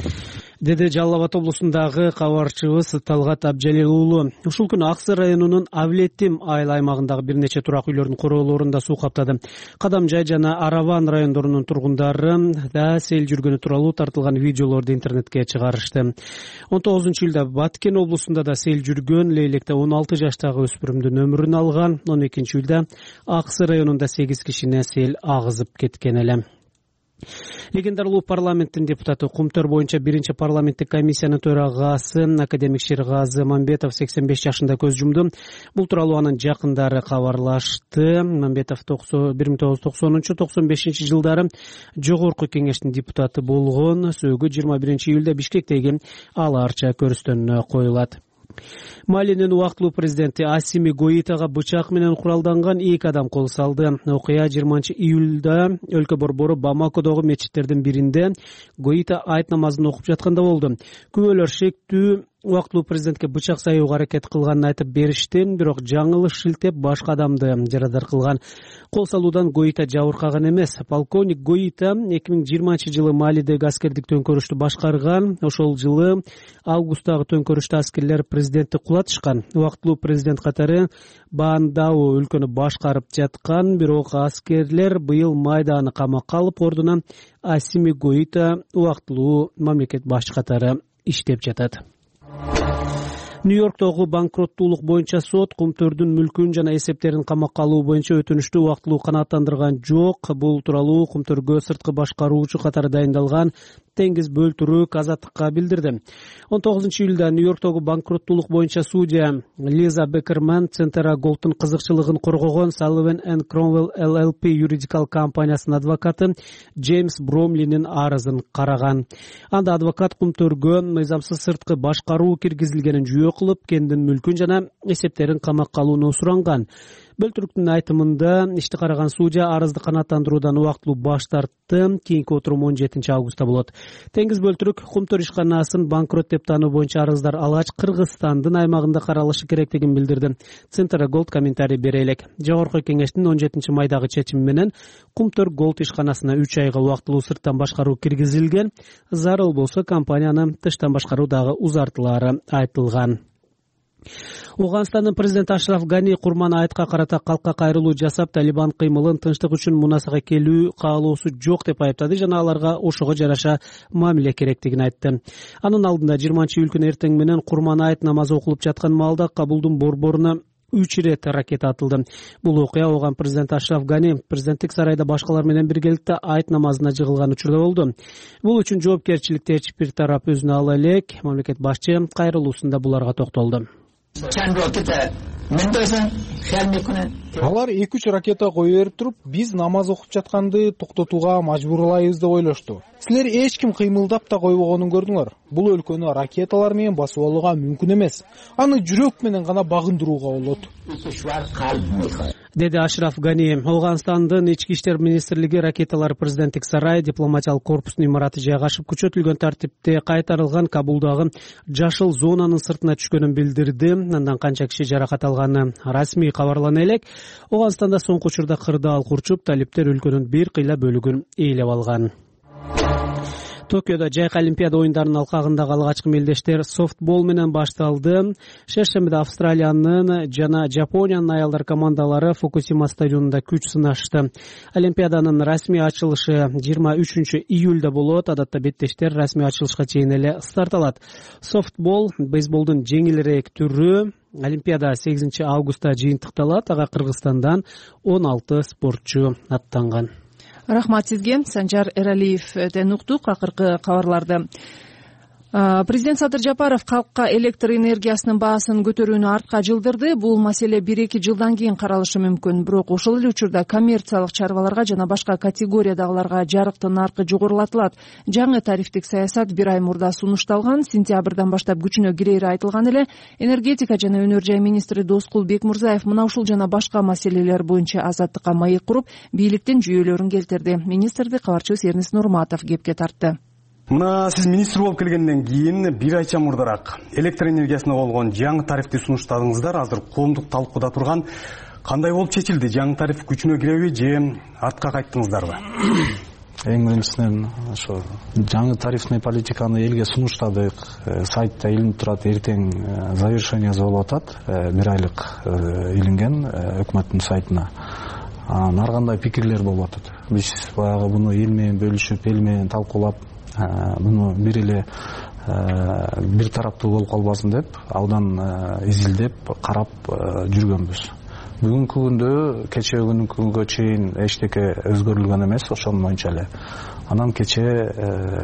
Деди Жалал Абад облусундагы кабарчыбыз Талгат Абжалил уулу. Ушул күнү Аксы районунун Авлетим айыл аймагындагы бир нече турак үйлөрдүн короолорунда суу каптады. Кадам жай жана Араван райондорунун тургундары да сел жүргөнү тууралуу тартылган видеолорду интернетке чыгарышты. он тогузунчу июлда Баткен облусунда да сел жүргөн. Лейлекте он алты жаштагы өспүрүмдүн өмүрүн алган. он экинчи июлда Аксы районунда сегиз кишине сел агызып кеткен эле. Легендардуу парламенттин депутаты, Кумтөр боюнча биринчи парламенттик комиссиянын төрагасы академик Шергазы Мамбетов сексен беш жашында көз жумду. Бул тууралуу анын жакындары кабарлашты. Мамбетов бир миң тогуз жүз токсонунчу токсон бешинчи жылдары жогорку кеңештин депутаты болгон. Сөөгү жыйырма биринчи июлда Бишкектеги Ала Арча көрүстөнүнө коюлат. Малинин убактылуу президенти Ассими Гоитага бычак менен куралданган эки адам кол салды. Окуя жыйырманчы июлда өлкө борбору Бамакодогу мечиттердин биринде Гоита айт намазын окуп жатканда болду. Күбөлөр шектүү убактылуу президентке бычак саюуга аракет кылганын айтып беришти, бирок жаңылыш шилтеп башка адамды жарадар кылган. Кол салуудан Гоита жабыркаган эмес. Полковник Гоита эки миң жыйырманчы жылы Малидеги аскердик төңкөрүштү башкарган. Ошол жылы августтагы төңкөрүштө аскерлер президентти кулатышкан. Убактылуу президент катары Баандау өлкөнү башкарып жаткан, бирок аскерлер быйыл майда аны камакка алып, ордуна Ассими Гоита убактылуу мамлекет башчы катары иштеп жатат. Нью-Йорктогу банкроттуулук боюнча сот Кумтөрдүн мүлкүн жана эсептерин камакка алуу боюнча өтүнүштү убактылуу канааттандырган жок. Бул тууралуу Кумтөргө сырткы башкаруучу катары дайындалган Теңиз Бөлтүрүк Азаттыкка билдирди. он тогузунчу июлда Нью-Йорктогу банкроттуулук боюнча судья Лиза Бекерман Центера Голдтун кызыкчылыгын коргогон Sullivan энд Cromwell эл эл пи юридикал компаниясынын адвокаты Джеймс Бромлинин арызын караган. Анда адвокат Кумтөргө мыйзамсыз сырткы башкаруу киргизилгенин жүйө кылып, кендин мүлкүн жана эсептерин камакка алууну суранган. Бөлтүрүктүн айтымында ишти караган судья арызды канааттандыруудан убактылуу баш тартты. Кийинки отурум он жетинчи августта болот. Теңиз Бөлтүрүк Кумтөр ишканасын банкрот деп таануу боюнча арыздар алгач Кыргызстандын аймагында каралышы керектигин билдирди. Центра Голд комментарий бере элек. Жогорку кеңештин он жетинчи майдагы чечими менен Кумтөр Голд ишканасына үч айга убактылуу сырттан башкаруу киргизилген. Зарыл болсо компанияны тыштан башкаруу дагы узартылаары айтылган. Ооганстандын президенти Ашраф Гани Курман айтка карата калкка кайрылуу жасап, Талибан кыймылын тынчтык үчүн мунасага келүү каалоосу жок деп айыптады жана аларга ошого жараша мамиле керектигин айтты. Анын алдында жыйырманчы июль күнү эртең менен Курман айт намазы окулуп жаткан маалда Кабулдун борборуна үч ирет ракета атылды. Бул окуя ооган президент Ашраф Гани президенттик сарайда башкалар менен биргеликте айт намазына жыгылган учурда болду. Бул үчүн жоопкерчиликти эч бир тарап өзүнө ала элек. Мамлекет башчы кайрылуусунда буларга токтолду. Алар эки үч ракета кое берип туруп, биз намаз окуп жатканды токтотууга мажбурлайбыз деп ойлошту. Силер эч ким кыймылдап да койбогонун көрдүңөр. Бул өлкөнү ракеталар менен басып алууга мүмкүн эмес. Аны жүрөк менен гана багындырууга болот, деди Ашраф Гани. Ооганстандын ички иштер министрлиги ракеталар президенттик сарай, дипломатиялык корпустун имараты жайгашып, күчөтүлгөн тартипте кайтарылган Кабулдагы жашыл зонанын сыртына түшкөнүн билдирди. Андан канча киши жаракат алганы расмий кабарлана элек. Ооганстанда соңку учурда кырдаал курчуп, талиптер өлкөнүн бир кыйла бөлүгүн ээлеп алган. Токиодо жайкы олимпиада оюндарынын алкагындагы алгачкы мелдештер софтбол менен башталды. Шершембиде Австралиянын жана Жапониянын аялдар командалары Фукусима стадионунда күч сынашты. Олимпиаданын расмий ачылышы жыйырма үчүнчү июлда болот. Адатта беттештер расмий ачылышка чейин эле старт алат. Софтбол бейсболдун жеңилирээк түрү. Олимпиада сегизинчи августта жыйынтыкталат. Ага Кыргызстандан он алты спортчу аттанган. Рахмат сизге, Санжар Эралиевден уктук акыркы кабарларды. Президент Садыр Жапаров калкка электр энергиясынын баасын көтөрүүнү артка жылдырды. Бул маселе бир-эки жылдан кийин каралышы мүмкүн. Бирок ошол эле учурда коммерциялык чарбаларга жана башка категориядагыларга жарыктын наркы жогорулатылат. Жаңы тарифтик саясат бир ай мурда сунушталган. Сентябрдан баштап күчүнө кирери айтылган эле. Энергетика жана өнөр жай министри Доскул Бекмурзаев мына ушул жана башка маселелер боюнча азаттыкка маек куруп, бийликтин жүйөлөрүн келтирди. Министрди кабарчыбыз Эрнис Нурматов кепке тартты. Мына сиз министр болуп келгенден кийин бир айча мурдараак электр энергиясына болгон жаңы тарифти сунуштадыңыздар. Азыр коомдук талкууда турган кандай болуп чечилди? Жаңы тариф күчүнө киреби же артка кайттыңыздарбы? Эң биринчиден ошо жаңы тарифный политиканы элге сунуштадык. Сайтта илинип турат, эртең завершение болуп атат. бир айлык илинген өкмөттүн сайтына. Ар кандай пикирлер болуп атат. Биз баягы буну эл менен бөлүшүп, эл менен талкуулап, буну бир эле бир тараптуу болуп калбасын деп, абдан изилдеп, карап жүргөнбүз. Бүгүнкү күндө, кече күнгө чейин эчтеке өзгөрүлгөн эмес, ошонун боюнча эле. Анан кече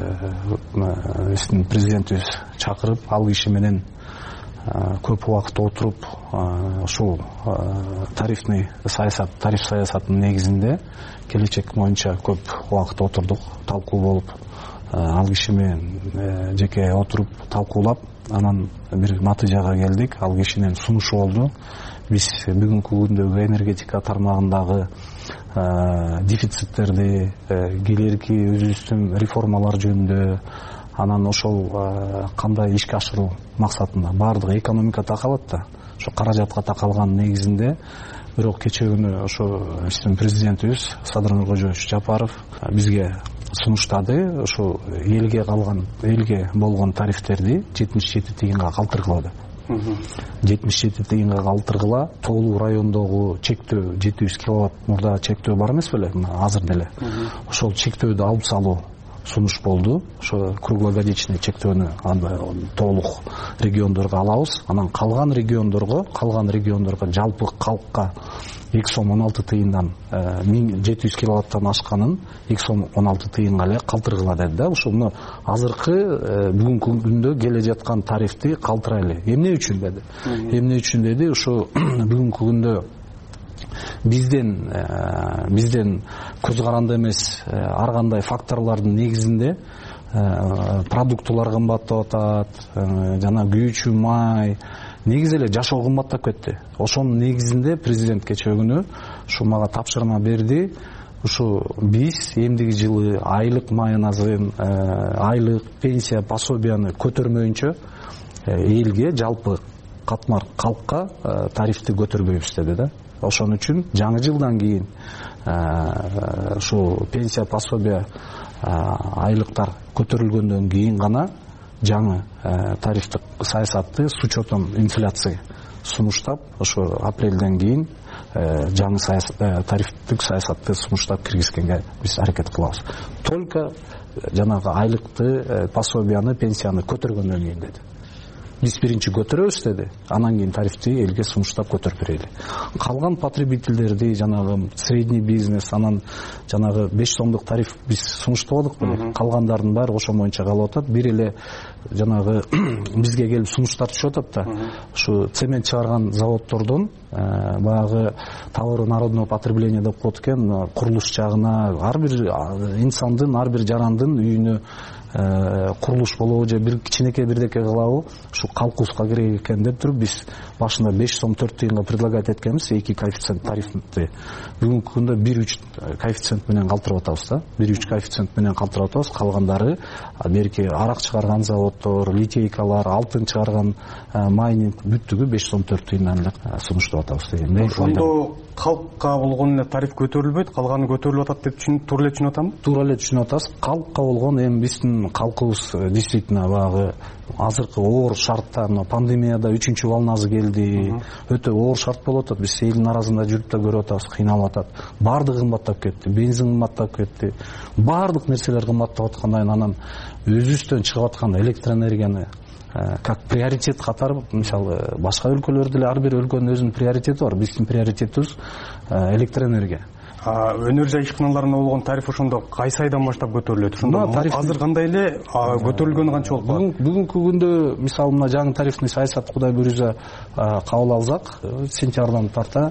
биздин президентибиз чакырып, ал киши менен көп убакыт отуруп, ушул тарифный саясат, тариф саясатынын негизинде келечек боюнча көп убакыт отурдук, талкуу болуп, ал киши менен жеке отуруп талкуулап, анан бир натыйжага келдик. Ал кишинин сунушу болду. Биз бүгүнкү күндөгү энергетика тармагындагы дефициттерди, келерки өзүбүздүн реформалар жөнүндө, анан ошол кандай ишке ашыруу максатында баардыгы экономика такалат да, ошо каражатка такалган негизинде. Бирок кече күнү ошо биздин президентибиз Садыр Нуркожоевич Жапаров бизге сунуштады. Ошо элге калган, элге болгон тарифтерди жетимиш жети тыйынга калтыргыла деп. жетимиш жети тыйынга калтыргыла. Тоолуу райондогу чектөө жети жүз киловатт мурда чектөө бар эмес беле, азыр деле. Ошол чектөөдү алып салуу сунуш болду. Ошо круглогодичный чектөөнү толук региондорго алабыз. Анан калган региондорго, калган региондорго жалпы калкка эки сом он алты тыйындан жети жүз киловаттан ашканын эки сом он алты тыйынга эле калтыргыла деди да. Ошону азыркы бүгүнкү күндө келе жаткан тарифти калтырайлы. Эмне үчүн деди? Эмне үчүн деди? Ошо бүгүнкү күндө бизден бизден көз каранды эмес ар кандай факторлордун негизинде продуктулар кымбаттап атат, жана күйүүчү май, негизи эле жашоо кымбаттап кетти. Ошонун негизинде президент кече күнү ушу мага тапшырма берди. Ушу биз эмдиги жылы айлык майоназын, айлык пенсия пособияны көтөрмөйүнчө элге жалпы катмар калкка тарифти көтөрбөйбүз деди да. Ошон үчүн жаңы жылдан кийин ушу пенсия пособия айлыктар көтөрүлгөндөн кийин гана жаңы тарифтик саясатты с учетом инфляции сунуштап ошо апрелден кийин жаңы тарифтик саясатты сунуштап киргизгенге биз аракет кылабыз. Только жанагы айлыкты, пособияны, пенсияны көтөргөндөн кийин деди. Биз биринчи көтөрөбүз деди, анан кийин тарифти элге сунуштап көтөрүп берели. Калган потребительдерди, жанагы средний бизнес, анан жанагы беш сомдук тариф биз сунуштабадык беле. Калгандардын баары ошо боюнча калып атат. Бир эле жанагы бизге келип сунуштар түшүп атат да. Ушу цемент чыгарган заводдордон баягы товары народного потребления деп коет экен, курулуш жагына ар бир инсандын, ар бир жарандын үйүнө курулуш болобу же бир кичинекей бирдеке кылабы, ушу калкууска керек экен деп туруп биз башында беш сом төрт тыйынга предлагать эткенбиз, эки коэффициент тарифти. Бүгүнкү күндө бир үч коэффициент менен калтырып атабыз да. бир үч коэффициент менен калтырып атабыз. Калгандары берки арак чыгарган заводдор, литейкалар, алтын чыгарган майнинг бүттүгү беш сом төрт тыйындан эле сунуштап атабыз дегендей. Ошондо калкка болгон эле тариф көтөрүлбөйт, калганы көтөрүлүп атат деп түшүнүп, туура эле түшүнүп атамбы? Туура эле түшүнүп атасыз. Калкка болгон эми биздин калкыбыз действительно баягы азыркы оор шартта, мына пандемияда үчүнчү волнасы келди, өтө оор шарт болуп атат. Биз элдин арасында жүрүп да көрүп атабыз, кыйналып атат. Баардыгы кымбаттап кетти, бензин кымбаттап кетти, баардык нерселер кымбаттап аткандан кийин анан өзүбүздөн чыгып аткан электроэнергияны как приоритет катары, мисалы башка өлкөлөрдө эле ар бир өлкөнүн өзүнүн приоритети бар. Биздин приоритетибиз электроэнергия. Өнөр жай ишканаларына болгон тариф ошондо кайсы айдан баштап көтөрүлөт? Ошондо азыр кандай эле көтөрүлгөнү канча болуп калат? Бүгүнкү күндө мисалы мына жаңы тарифный саясат Кудай буйрса кабыл алсак, сентябрдан тарта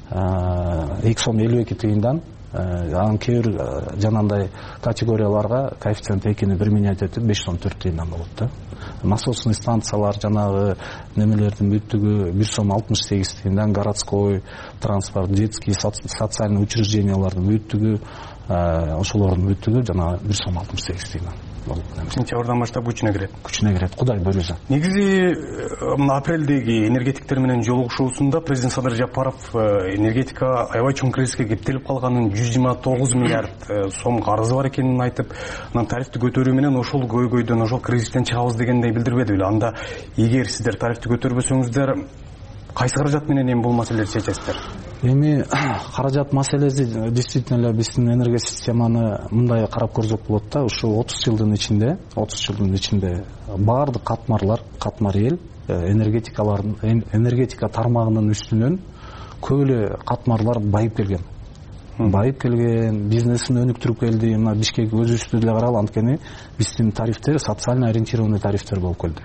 эки сом элүү эки тыйындан, анан кээ бир жанагындай категорияларга коэффициент экини бир менять этип беш сом төрт тыйындан болот да. Насосный станциялар, жанагы немелердин бүттүгү бир сом алтымыш сегиз тыйындан, городской транспорт, детский социальный учреждениялардын бүттүгү, ошолордун бүттүгү жанагы бир сом алтымыш сегиз тыйындан болот. Сентябрдан баштап күчүнө кирет. Күчүнө кирет, Кудай буйрса. Негизи мына апрелдеги энергетиктер менен жолугушуусунда президент Садыр Жапаров энергетика аябай чоң кризиске кептелип калганын, жүз жыйырма тогуз миллиард сом карызы бар экенин айтып, анан тарифти көтөрүү менен ошол көйгөйдөн, ошол кризистен чыгабыз дегендей билдирбеди беле. Анда эгер сиздер тарифти көтөрбөсөңүздөр кайсы каражат менен эми бул маселелерди чечесиздер? Эми каражат маселеси действительно эле биздин энергия системаны мындай карап көрсөк болот да. Ушу отуз жылдын ичинде, отуз жылдын ичинде баардык катмарлар, катмар эл энергетикалардын, энергетика тармагынын үстүнөн көп эле катмарлар байып келген. Байып келген, бизнесин өнүктүрүп келди. Мына Бишкек өзүбүздү деле карагыла, анткени биздин тарифтер социально ориентированный тарифтер болуп келди.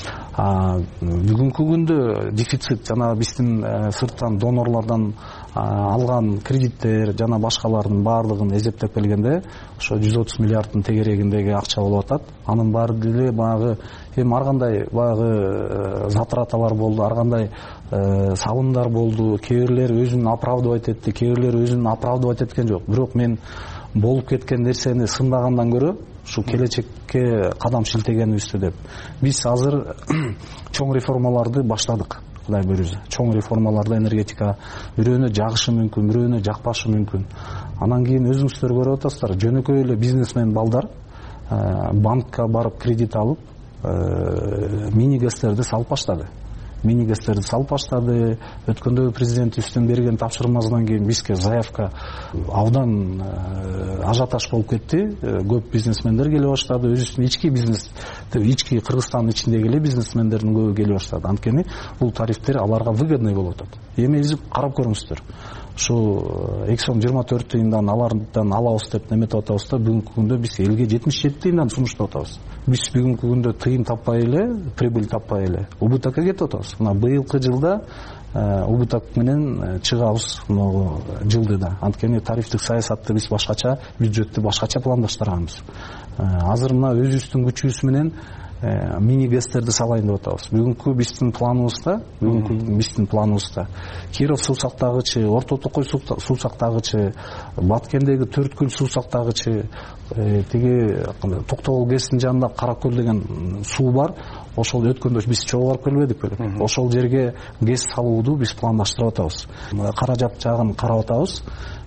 Бүгүнкү күндө дефицит, жана биздин сырттан донорлордон алган кредиттер жана башкалардын баардыгын эсептеп келгенде ошо жүз отуз миллиарддын тегерегиндеги акча болуп атат. Анын баары деле баягы эми ар кандай баягы затраталар болду, ар кандай салымдар болду. Кээ бирлери өзүн оправдывать этти, кээ бирлери өзүн оправдывать эткен жок. Бирок мен болуп кеткен нерсени сындагандан көрө ушу келечекке кадам шилтегенибизди деп. Биз азыр чоң реформаларды баштадык. Кудай буйрса, чоң реформаларды энергетика бирөөнө жагышы мүмкүн, бирөөнө жакпашы мүмкүн. Анан кийин өзүңүздөр көрүп атасыздар, жөнөкөй эле бизнесмен балдар банкка барып кредит алып, мини гэстерди салып баштады. Мини гэстерди салып баштады. Өткөндө президентибиздин берген тапшырмасынан кийин бизге заявка абдан ажиотаж болуп кетти. Көп бизнесмендер келе баштады. Өзүнүн ички бизнес, ички Кыргызстандын ичиндеги эле бизнесмендердин көбү келе баштады. Анткени бул тарифтер аларга выгодный болуп атат. Эми изип карап көрүңүздөр. Ушу эки сом жыйырма төрт тыйындан алардан алабыз деп неметип атабыз да, бүгүнкү күндө биз элге жетимиш жети тыйындан сунуштап атабыз. Биз бүгүнкү күндө тыйын таппай эле, прибыль таппай эле убытокко кетип атабыз. Мына быйылкы жылда убыток менен чыгабыз могу жылды да. Анткени тарифтик саясатты биз башкача, бюджетти башкача пландаштырганбыз. Азыр мына өзүбүздүн күчүбүз менен мини гэстерди салайын деп атабыз. Бүгүнкү биздин планыбызда, бүгүнкү биздин планыбызда Киров суу сактагычы, Орто Токой суу сактагычы, Баткендеги Төрткүл суу сактагычы, тиги Токтогул гэсинин жанында Каракөл деген суу бар. Ошол өткөндө биз чогуу барып келбедик беле. Ошол жерге гэс салууду биз пландаштырып атабыз. Каражат жагын карап атабыз.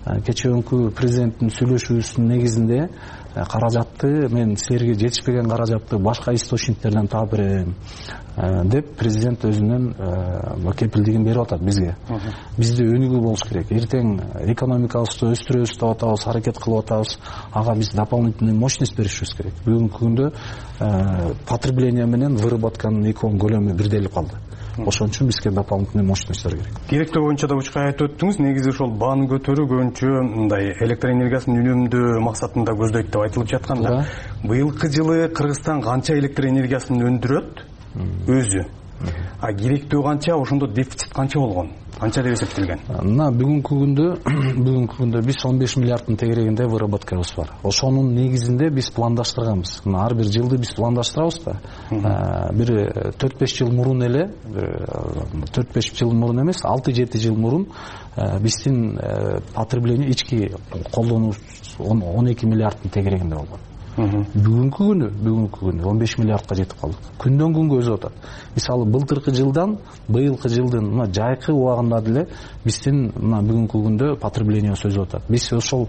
кечээ күнкү президенттин сүйлөшүүсүнүн негизинде каражатты мен силерге жетишпеген каражатты башка источниктерден таап берем деп президент өзүнүн кепилдигин берип атат бизге. Бизде өнүгүү болуш керек. Эртең экономикабызды өстүрөбүз деп атабыз, аракет кылып атабыз. Ага биз дополнительный мощность беришибиз керек. Бүгүнкү күндө потребление менен выработканын экөөнүн көлөмү бирделип калды. Ошон үчүн бизге дополнительный мощностьтер керек. Керектөө боюнча да учкай айтып өттүңүз. Негизи ошол бааны көтөрүү көбүнчө мындай электр энергиясын үнөмдөө максатында көздөйт деп айтылып жатканда, быйылкы жылы Кыргызстан канча электр энергиясын өндүрөт өзү? А керектөө канча, ошондо дефицит канча болгон? Канча деп эсептелген? Мына бүгүнкү күндө бүгүнкү күндө биз он беш миллиарддын тегерегинде выработкабыз бар. Ошонун негизинде биз пландаштырганбыз. Мына ар бир жылды биз пландаштырабыз да. Бир төрт беш жыл мурун эле, төрт беш жыл мурун эмес, алты жети жыл мурун биздин потребление ички колдонуу он эки миллиарддын тегерегинде болгон. Бүгүнкү күнү, бүгүнкү күнү он беш миллиардка жетип калдык. Күндөн күнгө өсүп атат. Мисалы былтыркы жылдан быйылкы жылдын мына жайкы убагында деле биздин мына бүгүнкү күндө потребление өсүп атат. Биз ошол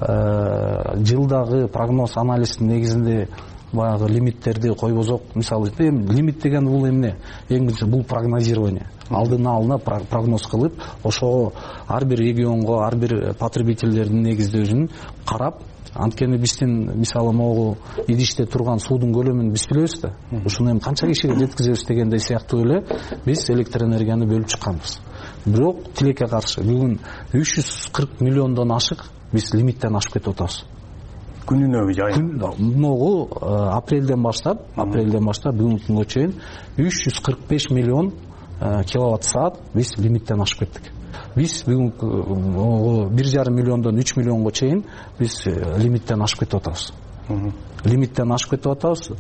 жылдагы прогноз анализдин негизинде баягы лимиттерди койбосок, мисалы лимит деген бул эмне? Эң биринчи бул прогнозирование. Алдын ала прогноз кылып, ошого ар бир регионго, ар бир потребительдердин негиздөөсүн карап, анткени биздин мисалы могу идиште турган суудун көлөмүн биз билебиз да. Ушуну эми канча кишиге жеткизебиз дегендей сыяктуу эле биз электр энергияны бөлүп чыкканбыз. Бирок тилекке каршы бүгүн үч жүз кырк миллиондон ашык биз лимиттен ашып кетип атабыз. Күнүнө жайы. Могу апрелден баштап, апрелден баштап бүгүнкү күнгө чейин үч жүз кырк беш миллион киловатт саат биз лимиттен ашып кеттик. Биз бүгүнкү бир жарым миллиондон үч миллионго чейин биз лимиттен ашып кетип атабыз. Лимиттен ашып кетип атабыз.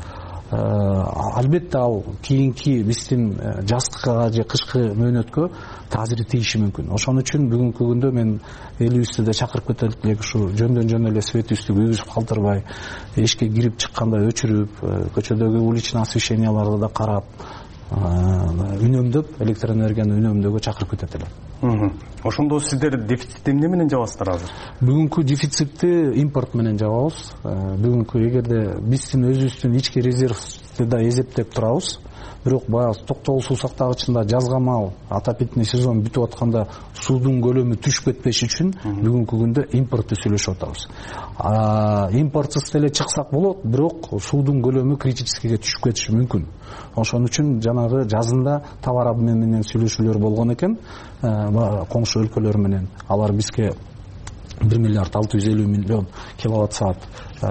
Албетте ал кийинки биздин жазкыга же кышкы мөөнөткө таасир тийиши мүмкүн. Ошон үчүн бүгүнкү күндө мен элибизди да чакырып кетелик элек, ушу жөндөн жөн эле светибизди күйгүзүп калтырбай, эшикке кирип чыкканда өчүрүп, көчөдөгү уличный освещенияларды да карап, үнөмдөп, электр энергияны үнөмдөөгө чакырып кетет элем. Ошондо сиздер дефицитти эмне менен жабасыздар азыр? Бүгүнкү дефицитти импорт менен жабабыз. Бүгүнкү эгерде биздин өзүбүздүн ички резервди да эсептеп турабыз, бирок баягы токтогул суу сактагычында жазга маал отопительный сезон бүтүп атканда суудун көлөмү түшүп кетпеш үчүн бүгүнкү күндө импортты сүйлөшүп атабыз. Импортсуз деле чыксак болот, бирок суудун көлөмү критическийге түшүп кетиши мүмкүн. Ошон үчүн жанагы жазында товар обмен менен сүйлөшүүлөр болгон экен, коңшу өлкөлөр менен. Алар бизге бир миллиард алты жүз элүү миллион киловатт саат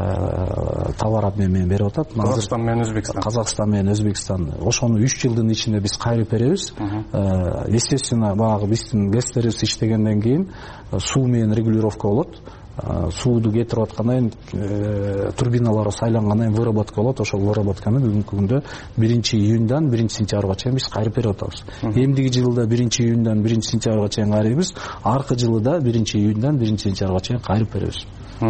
товар обмен менен берип атат. Казакстан менен Өзбекстан. Казакстан менен Өзбекстан. Ошону үч жылдын ичинде биз кайрып беребиз. Естественно, баягы биздин гэстерибиз иштегенден кийин суу менен регулировка болот. Сууду кетирип аткандан кийин турбиналар сайлангандан кийин выработка болот. Ошол выработканы бүгүнкү күндө биринчи июндан биринчи сентябрга чейин биз кайрып берип атабыз. Эмдиги жылда биринчи июндан биринчи сентябрга чейин кайрыйбыз. Аркы жылы да биринчи июндан биринчи сентябрга чейин кайрып беребиз.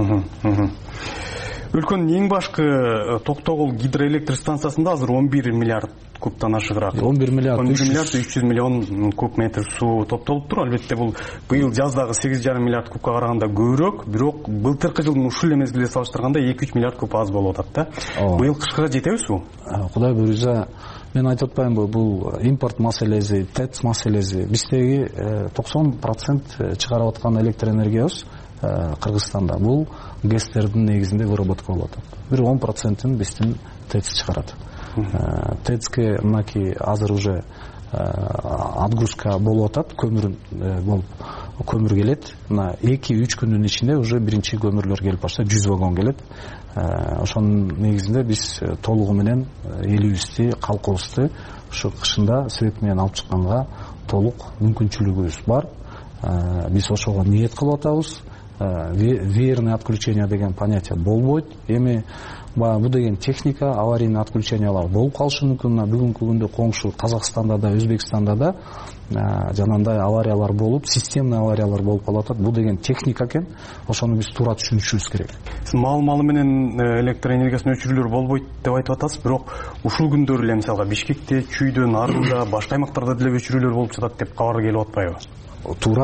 Өлкөнүн эң башкы Токтогул гидроэлектр станциясында азыр он бир миллиард кубтан ашыгыраак. он бир миллиард үч жүз миллион куб метр суу топтолуптур. Албетте бул быйыл жаздагы сегиз жарым миллиард кубка караганда көбүрөөк, бирок былтыркы жылдын ушул эле мезгилине салыштырганда эки үч миллиард куб аз болуп атат да. Быйыл кышкыга жетебизби? Кудай буйрса, мен айтып атпаймынбы, бул импорт маселеси, ТЭЦ маселеси. Биздеги токсон процент чыгарып аткан электр энергиябыз Кыргызстанда бул гэстердин негизинде выработка болуп атат. Бир он процентин биздин ТЭЦ чыгарат. ТЭЦке мынакей азыр уже отгрузка болуп атат, көмүр болуп көмүр келет. Мына эки үч күндүн ичинде уже биринчи көмүрлөр келип баштайт, жүз вагон келет. Ошонун негизинде биз толугу менен элибизди, калкыбызды ушу кышында свет менен алып чыкканга толук мүмкүнчүлүгүбүз бар. Биз ошого ниет кылып атабыз. Веерное отключение деген понятие болбойт. Эми бул деген техника, аварийный отключениялар болуп калышы мүмкүн. Бүгүнкү күндө коңшу Казакстанда да, Өзбекстанда да жанагындай авариялар болуп, системный авариялар болуп калып атат. Бул деген техника экен. Ошону биз туура түшүнүшүбүз керек. Сиз маал-малы менен электр энергиясын өчүрүүлөр болбойт деп айтып атасыз, бирок ушул күндөрү эле мисалга Бишкекте, Чүйдө, Нарында, башка аймактарда деле өчүрүүлөр болуп жатат деп кабар келип атпайбы? Туура.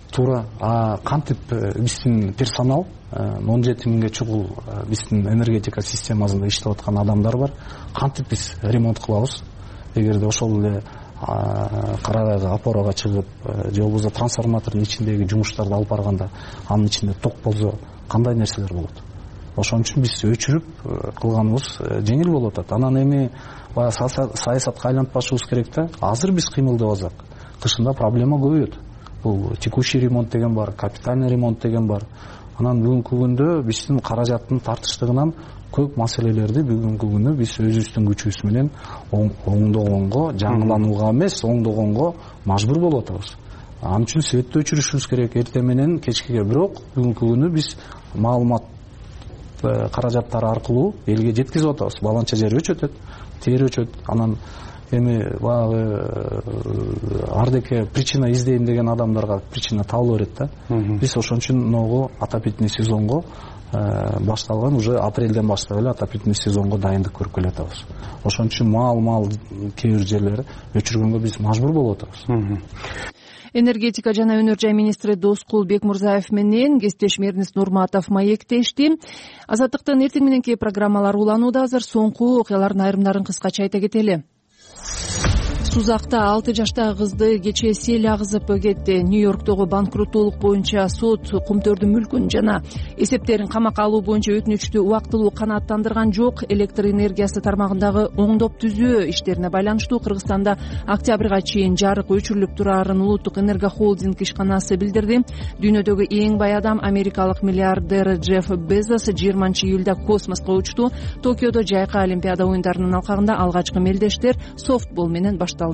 туура. А кантип биздин персонал он жети миңге чукул биздин энергетика системасында иштеп аткан адамдар бар. Кантип биз ремонт кылабыз? Эгерде ошол эле карадагы опорага чыгып же болбосо трансформатордун ичиндеги жумуштарды алып барганда анын ичинде ток болсо кандай нерселер болот? Ошон үчүн биз өчүрүп кылганыбыз жеңил болуп атат. Анан эми баягы саясатка айлантпашыбыз керек да. Азыр биз кыймылдап алсак, кышында проблема көбөйөт. Бул текущий ремонт деген бар, капитальный ремонт деген бар. Анан бүгүнкү күндө биздин каражаттын тартыштыгынан көп маселелерди бүгүнкү күнү биз өзүбүздүн күчүбүз менен оңдогонго, жаңыланууга эмес, оңдогонго мажбур болуп атабыз. Ал үчүн светти өчүрүшүбүз керек эртең менен кечкиге. Бирок бүгүнкү күнү биз маалымат каражаттары аркылуу элге жеткизип атабыз. Баланча жери өчөтөт, тери өчөт. Анан эми баягы ардеке причина издейм деген адамдарга причина табыла берет да. Биз ошон үчүн могу отопительный сезонго башталган, уже апрелден баштап эле отопительный сезонго дайындык көрүп келатабыз. Ошон үчүн маал-маал кээ бир жерлери өчүргөнгө биз мажбур болуп атабыз. Энергетика жана өнөр жай министри Доскул Бекмурзаев менен кесиптешим Эрнест Нурматов маектешти. Азаттыктын эртең мененки программалары уланууда. Азыр соңку окуялардын айрымдарын кыскача айта кетели. Сузакта алты жаштагы кызды кечээ сел агызып кетти. Нью-Йорктогу банкроттуулук боюнча сот кумтөрдүн мүлкүн жана эсептерин камакка алуу боюнча өтүнүчтү убактылуу канааттандырган жок. Электр энергиясы тармагындагы оңдоп түзөө иштерине байланыштуу Кыргызстанда октябрга чейин жарык өчүрүлүп турарын Улуттук энерго холдинг ишканасы билдирди. Дүйнөдөгү эң бай адам америкалык миллиардер Джефф Безос жыйырманчы июлда космоско учту. Токиодо жайкы Олимпиада оюндарынын алкагында алгачкы мелдештер софтбол менен башталды.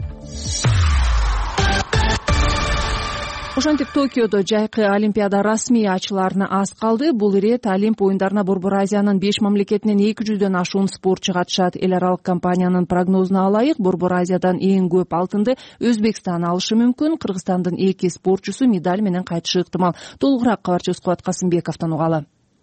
Ошентип Токиодо жайкы Олимпиада расмий ачылаарына аз калды. Бул ирет Олимп оюндарына Борбор Азиянын беш мамлекетинен эки жүздөн ашуун спортчу катышат. Эл аралык компаниянын прогнозуна ылайык, Борбор Азиядан эң көп алтынды Өзбекстан алышы мүмкүн. Кыргызстандын эки спортчусу медаль менен кайтышы ыктымал. Толугураак кабарчыбыз Кубат Касымбековдон угалы.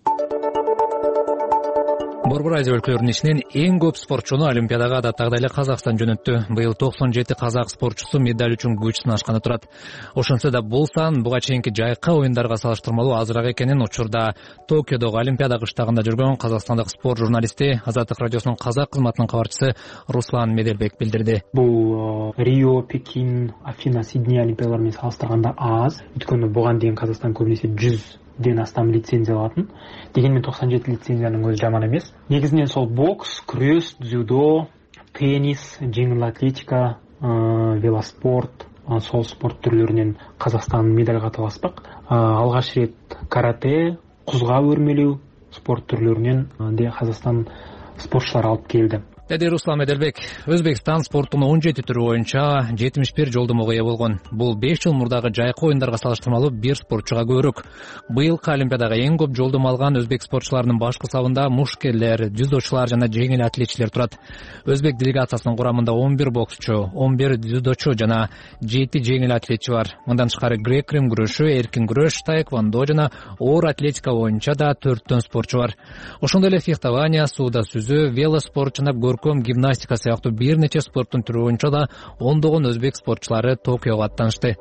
Борбор Азия өлкөлөрүнүн ичинен эң көп спортчуну Олимпиадага адаттагыдай эле Казакстан жөнөттү. Быйыл токсон жети казак спортчусу медаль үчүн күч сынашканы турат. Ошентсе да бул сан буга чейинки жайкы оюндарга салыштырмалуу азыраак экенин учурда Токиодогу Олимпиада кыштагында жүргөн казакстандык спорт журналисти Азаттык радиосунун казак кызматынын кабарчысы Руслан Меделбек билдирди. Бул Рио, Пекин, Афина, Сидней олимпиадалары менен салыштырганда аз. Өйткөнү буга дейин Казакстан көбүнесе жүз ден астам лицензия алатын. Дегенмен токсон жети лицензиянын өзү жаман эмес. Негизинен сол бокс, күрөс, дзюдо, теннис, жеңил атлетика, велоспорт, сол спорт түрлөрүнөн Казакстан медальга таласпак. Алгач рет карате, кузга өрмөлүү спорт түрлөрүнөн де Казакстан спортчулары алып келди. Деди Руслан Меделбек. Өзбекстан спорттун он жети түрү боюнча жетимиш бир жолдомого ээ болгон. Бул беш жыл мурдагы жайкы оюндарга салыштырмалуу бир спортчуга көбүрөөк. Быйылкы Олимпиадага эң көп жолдомо алган өзбек спортчуларынын башкы сабында мушкерлер, дзюдочулар жана жеңил атлетчилер турат. Өзбек делегациясынын курамында он бир боксчу, он бир дзюдочу жана жети жеңил атлетчи бар. Мындан тышкары грек-рим күрөшү, эркин күрөш, таэквондо жана оор атлетика боюнча да төрттөн спортчу бар. Ошондой эле фехтование, сууда сүзүү, велоспорт жана көркөм гимнастика сыяктуу бир нече спорттун түрү боюнча да ондогон өзбек спортчулары Токиого аттанышты.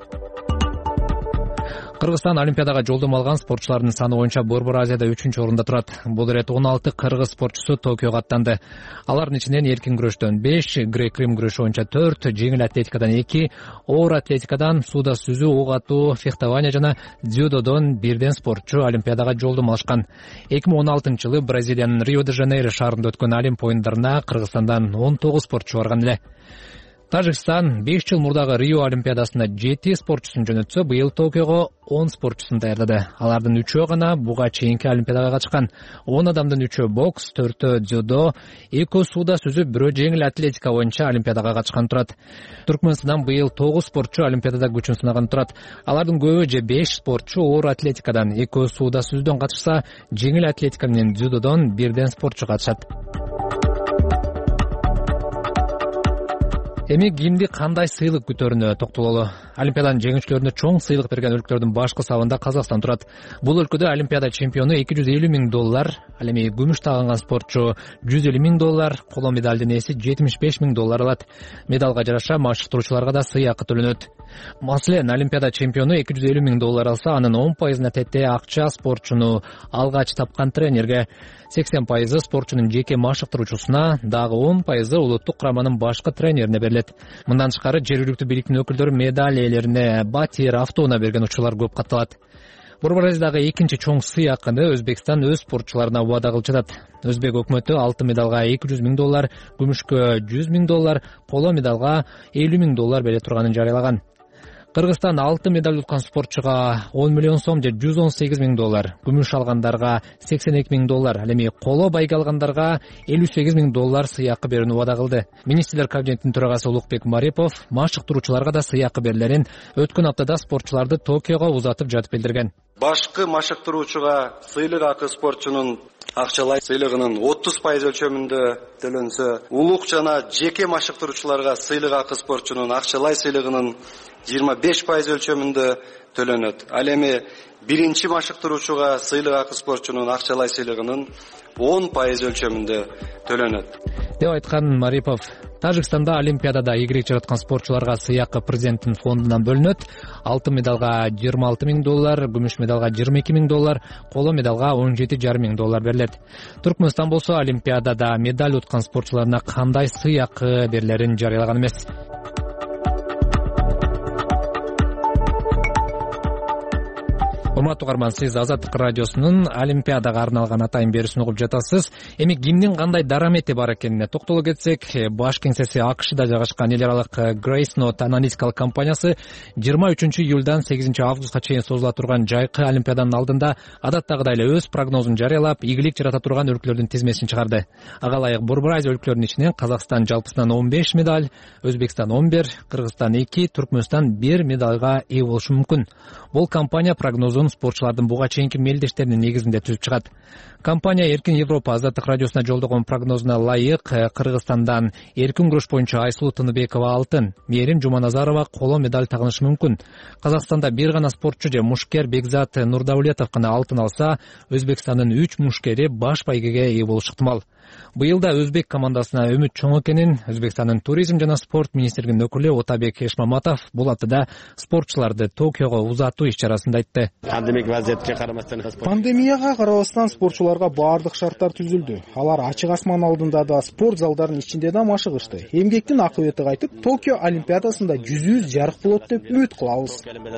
Кыргызстан Олимпиадага жолдомо алган спортчулардын саны боюнча Борбор Азияда үчүнчү орунда турат. Бул ирет он алты кыргыз спортчусу Токиого аттанды. Алардын ичинен эркин күрөштөн беш, грек-рим күрөшү боюнча төрт, жеңил атлетикадан эки, оор атлетикадан, сууда сүзүү, ок атуу, фехтование жана дзюдодон бирден спортчу Олимпиадага жолдомо алышкан. эки миң он алтынчы жылы Бразилиянын Рио-де-Жанейро шаарында өткөн Олимп оюндарына Кыргызстандан он тогуз спортчу барган эле. Тажикстан беш жыл мурдагы Рио олимпиадасында жети спортчусун жөнөтсө, быйыл Токиого он спортчусун даярдады. Алардын үчөө гана буга чейинки олимпиадага катышкан. он адамдын үчөө бокс, төртөө дзюдо, экөө сууда сүзүп, бирөө жеңил атлетика боюнча олимпиадага катышкан турат. Түркмөнстандан быйыл тогуз спортчу олимпиадада күчүн сынаган турат. Алардын көбү же беш спортчу оор атлетикадан, экөө сууда сүзүүдөн катышса, жеңил атлетика менен дзюдодон бирден спортчу катышат. Эми кимди кандай сыйлык күтөрүнө токтололу. олимпиаданын жеңүүчүлөрүнө чоң сыйлык берген өлкөлөрдүн башкы сабында Казакстан турат. Бул өлкөдө олимпиада чемпиону эки жүз элүү миң доллар, ал эми күмүш тагынган спортчу жүз элүү миң доллар, коло медалдын ээси жетимиш беш миң доллар алат. Медалга жараша машыктыруучуларга да сый акы төлөнөт. Маселен, олимпиада чемпиону эки жүз элүү миң доллар алса, анын он пайызына тете акча спортчуну алгач тапкан тренерге, сексен пайызы спортчунун жеке машыктыруучусуна, дагы он пайызы улуттук кураманын башкы тренерине берилет. Мындан тышкары жергиликтүү бийликтин өкүлдөрү медаль ээлерине батир, автоунаа берген учурлар көп катталат. Борбор Азиядагы экинчи чоң сый акыны Өзбекстан өз спортчуларына убада кылып жатат. Өзбек өкмөтү алтын медалга эки жүз миң доллар, күмүшкө жүз миң доллар, коло медалга элүү миң доллар бере турганын жарыялаган. Кыргызстан алтын медаль уткан спортчуга он миллион сом же жүз он сегиз миң доллар, күмүш алгандарга сексен эки миң доллар, ал эми коло байге алгандарга элүү сегиз миң доллар сый акы берүүнү убада кылды. Министрлер кабинетинин төрагасы Улукбек Марипов машыктыруучуларга да сый акы берилерин өткөн аптада спортчуларды Токиого узатып жатып билдирген. Башкы машыктыруучуга сыйлык акы спортчунун акчалай сыйлыгынын отуз пайыз өлчөмүндө төлөнсө, улук жана жеке машыктыруучуларга сыйлык акы спортчунун акчалай сыйлыгынын жыйырма беш пайыз өлчөмүндө төлөнөт. Ал эми биринчи машыктыруучуга сыйлык акы спортчунун акчалай сыйлыгынын он пайыз өлчөмүндө төлөнөт деп айткан Марипов. Тажикстанда олимпиадада ийгилик жараткан спортчуларга сый акы президенттин фондунан бөлүнөт. Алтын медалга жыйырма алты миң доллар, күмүш медалга жыйырма эки миң доллар, коло медалга он жети жарым миң доллар берилет. Түркмөнстан болсо олимпиадада медаль уткан спортчуларына кандай сый акы берилерин жарыялаган эмес. Урматтуу угарман, сиз Азаттык радиосунун олимпиадага арналган атайын берүүсүн угуп жатасыз. Эми кимдин кандай дарамети бар экенине токтоло кетсек, баш кеңсеси АКШда жайгашкан эл аралык Grace-Note аналитикалык компаниясы жыйырма үчүнчү июлдан сегизинчи августка чейин созула турган жайкы олимпиаданын алдында адаттагыдай эле өз прогнозун жарыялап, ийгилик жарата турган өлкөлөрдүн тизмесин чыгарды. Ага ылайык Борбор Азия өлкөлөрүнүн ичинен Казакстан жалпысынан он беш медаль, Өзбекстан он бир, Кыргызстан эки, Түркмөнстан бир медальга ээ болушу мүмкүн. Бул компания прогнозун спортчулардын буга чейинки мелдештеринин негизинде түзүп чыгат. Компания Эркин Европа Азаттык радиосуна жолдогон прогнозуна ылайык Кыргызстандан эркин күрөш боюнча Айсулуу Тыныбекова алтын, Мээрим Жуманазарова коло медаль тагынышы мүмкүн. Казакстанда бир гана спортчу же мушкер Бекзат Нурдаулетов гана алтын алса, Өзбекстандын үч мушкери баш байгеге ээ болушу ыктымал. Быйыл да өзбек командасына үмүт чоң экенин Өзбекстандын туризм жана спорт министрлигинин өкүлү Отабек Эшмаматов бул аптада спортчуларды Токиого узатуу иш-чарасында айтты. Пандемияга карабастан спортчуларга баардык шарттар түзүлдү. Алар ачык асман алдында да, спорт залдарынын ичинде да машыгышты. Эмгектин акыбети кайтып, Токио олимпиадасында жүзүбүз жарык болот деп үмүт кылабыз.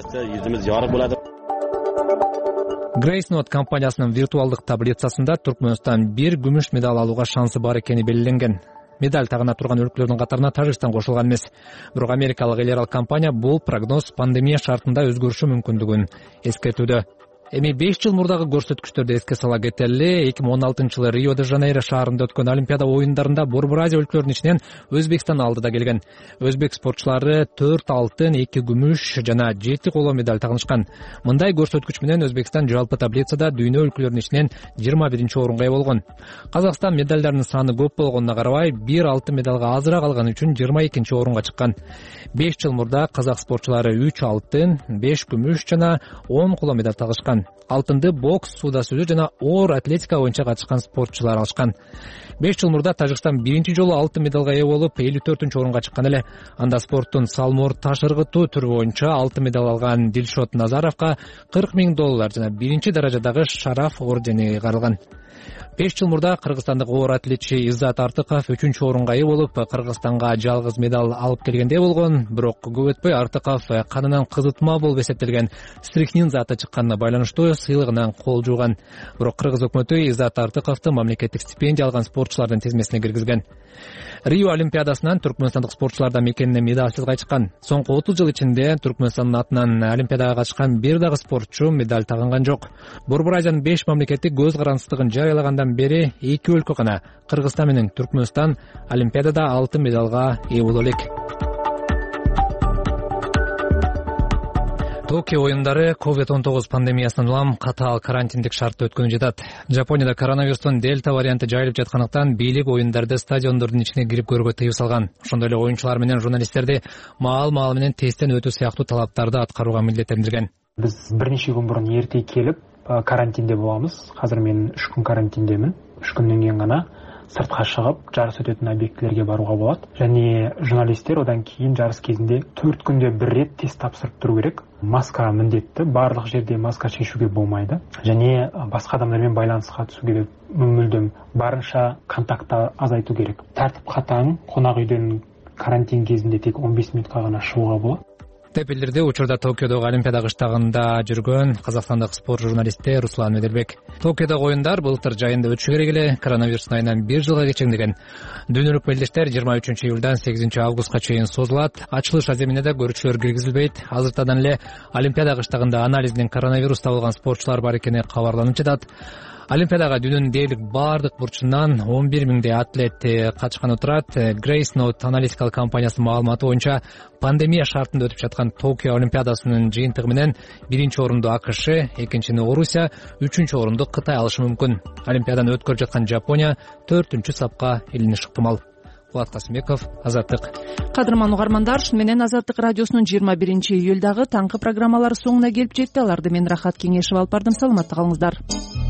Grace-Note компаниясынын виртуалдык таблицасында Түркмөнстан бир күмүш медаль алууга шансы бар экени белгиленген. Медаль тагына турган өлкөлөрдүн катарына Тажикстан кошулган эмес. Бирок америкалык эл аралык компания бул прогноз пандемия шартында өзгөрүшү мүмкүндүгүн эскертүүдө. Эми беш жыл мурдагы көрсөткүчтөрдү эске сала кетели. эки миң он алтынчы жылы Рио-де-Жанейро шаарында өткөн Олимпиада оюндарында Борбор Азия өлкөлөрүнүн ичинен Өзбекстан алдыда келген. Өзбек спортчулары төрт алтын, эки күмүш жана жети коло медаль тагынышкан. Мындай көрсөткүч менен Өзбекстан жалпы таблицада дүйнө өлкөлөрүнүн ичинен жыйырма биринчи орунга ээ болгон. Казакстан медальдардын саны көп болгонуна карабай, бир алтын медалга азыраак алган үчүн жыйырма экинчи орунга чыккан. беш жыл мурда казак спортчулары үч алтын, беш күмүш жана он коло медаль тагышкан. Алтынды бокс, сууда сүзүү жана оор атлетика боюнча катышкан спортчулар алышкан. беш жыл мурда Тажикстан биринчи жолу алтын медалга ээ болуп, элүү төртүнчү орунга чыккан эле. Анда спорттун салмоор таш ыргытуу түрү боюнча алтын медаль алган Дилшот Назаровго кырк миң доллар жана биринчи даражадагы Шараф ордени каралган. беш жыл мурда кыргызстандык оор атлетчи Иззат Артыков үчүнчү орунга ээ болуп, Кыргызстанга жалгыз медаль алып келгенде болгон. Бирок көп өтпөй Артыков канынан кызытма болуп эсептелген стрихнин заты чыкканына байланыштуу сыйлыгынан кол жууган. Бирок кыргыз өкмөтү Иззат Артыковду мамлекеттик стипендия алган спортчулардын тизмесине киргизген. Рио олимпиадасынан түркмөнстандык спортчулардан мекенине медальсыз кайтышкан. Соңку отуз жыл ичинде Түркмөнстандын атынан олимпиадага катышкан бир дагы спортчу медаль тагынган жок. Борбор Азиянын беш мамлекети көз карандысыздыгын жарыялагандан бери эки өлкө гана, Кыргызстан менен Түркмөнстан, олимпиадада алтын медалга ээ боло элек. Токио оюндары ковид он тогуз пандемиясынан улам катаал карантиндик шартта өткөнүп жатат. Жапонияда коронавирустун дельта варианты жайылып жаткандыктан бийлик оюндарды стадиондордун ичине кирип көрүүгө тыюу салган. Ошондой эле оюнчулар менен журналисттерди маал-маал менен тесттен өтүү сыяктуу талаптарды аткарууга милдеттендирген. Биз бир нече күн мурун эрте келип карантинде болабыз. Азыр мен үч күн карантиндемин. үч күндөн кийин гана сыртка чыгып жарыс өтөтүн объектилерге барууга болот. Және журналисттер одан кийин жарыс кезинде төрт күндө бир рет тест тапсырып туруу керек. Маска міндетті, барлық жерде маска шешуге болмайды. Және басқа адамдармен байланысқа түсу керек. Мүлдем барынша контактты азайту керек. Тәртіп қатаң, қонақ үйден карантин кезінде тек он бес минутқа ғана шығуға болады. Тепилдирде учурда Токиодогу Олимпиада кыштагында жүргөн казакстандык спорт журналисти Руслан Меделбек. Токиодогу оюндар былтыр жайында өтүшү керек эле, коронавирустун айынан бир жылга кечиңдеген. Дүйнөлүк белдештер жыйырма үчүнчү июлдан сегизинчи августка чейин созулат. Ачылыш аземине да көрүүчүлөр киргизилбейт. Азыртадан эле Олимпиада кыштагында анализден коронавирус табылган спортчулар бар экени кабарланып жатат. Олимпиадага дүйнөнүн дээрлик бардык бурчунан он бир миңдей атлет катышканы турат. Grace Note аналитикалык компаниясынын маалыматы боюнча пандемия шартында өтүп жаткан Токио Олимпиадасынын жыйынтыгы менен биринчи орунду АКШ, экинчини Орусия, үчүнчү орунду Кытай алышы мүмкүн. Олимпиаданы өткөрүп жаткан Жапония төртүнчү сапка илиниши ыктымал. Булат Касымбеков, Азаттык. Кадырман угармандар, ушу менен Азаттык радиосунун жыйырма биринчи июлдагы таңкы программалары соңуна келип жетти. Аларды мен Рахат Кеңешев алып бардым. Саламатта калыңыздар.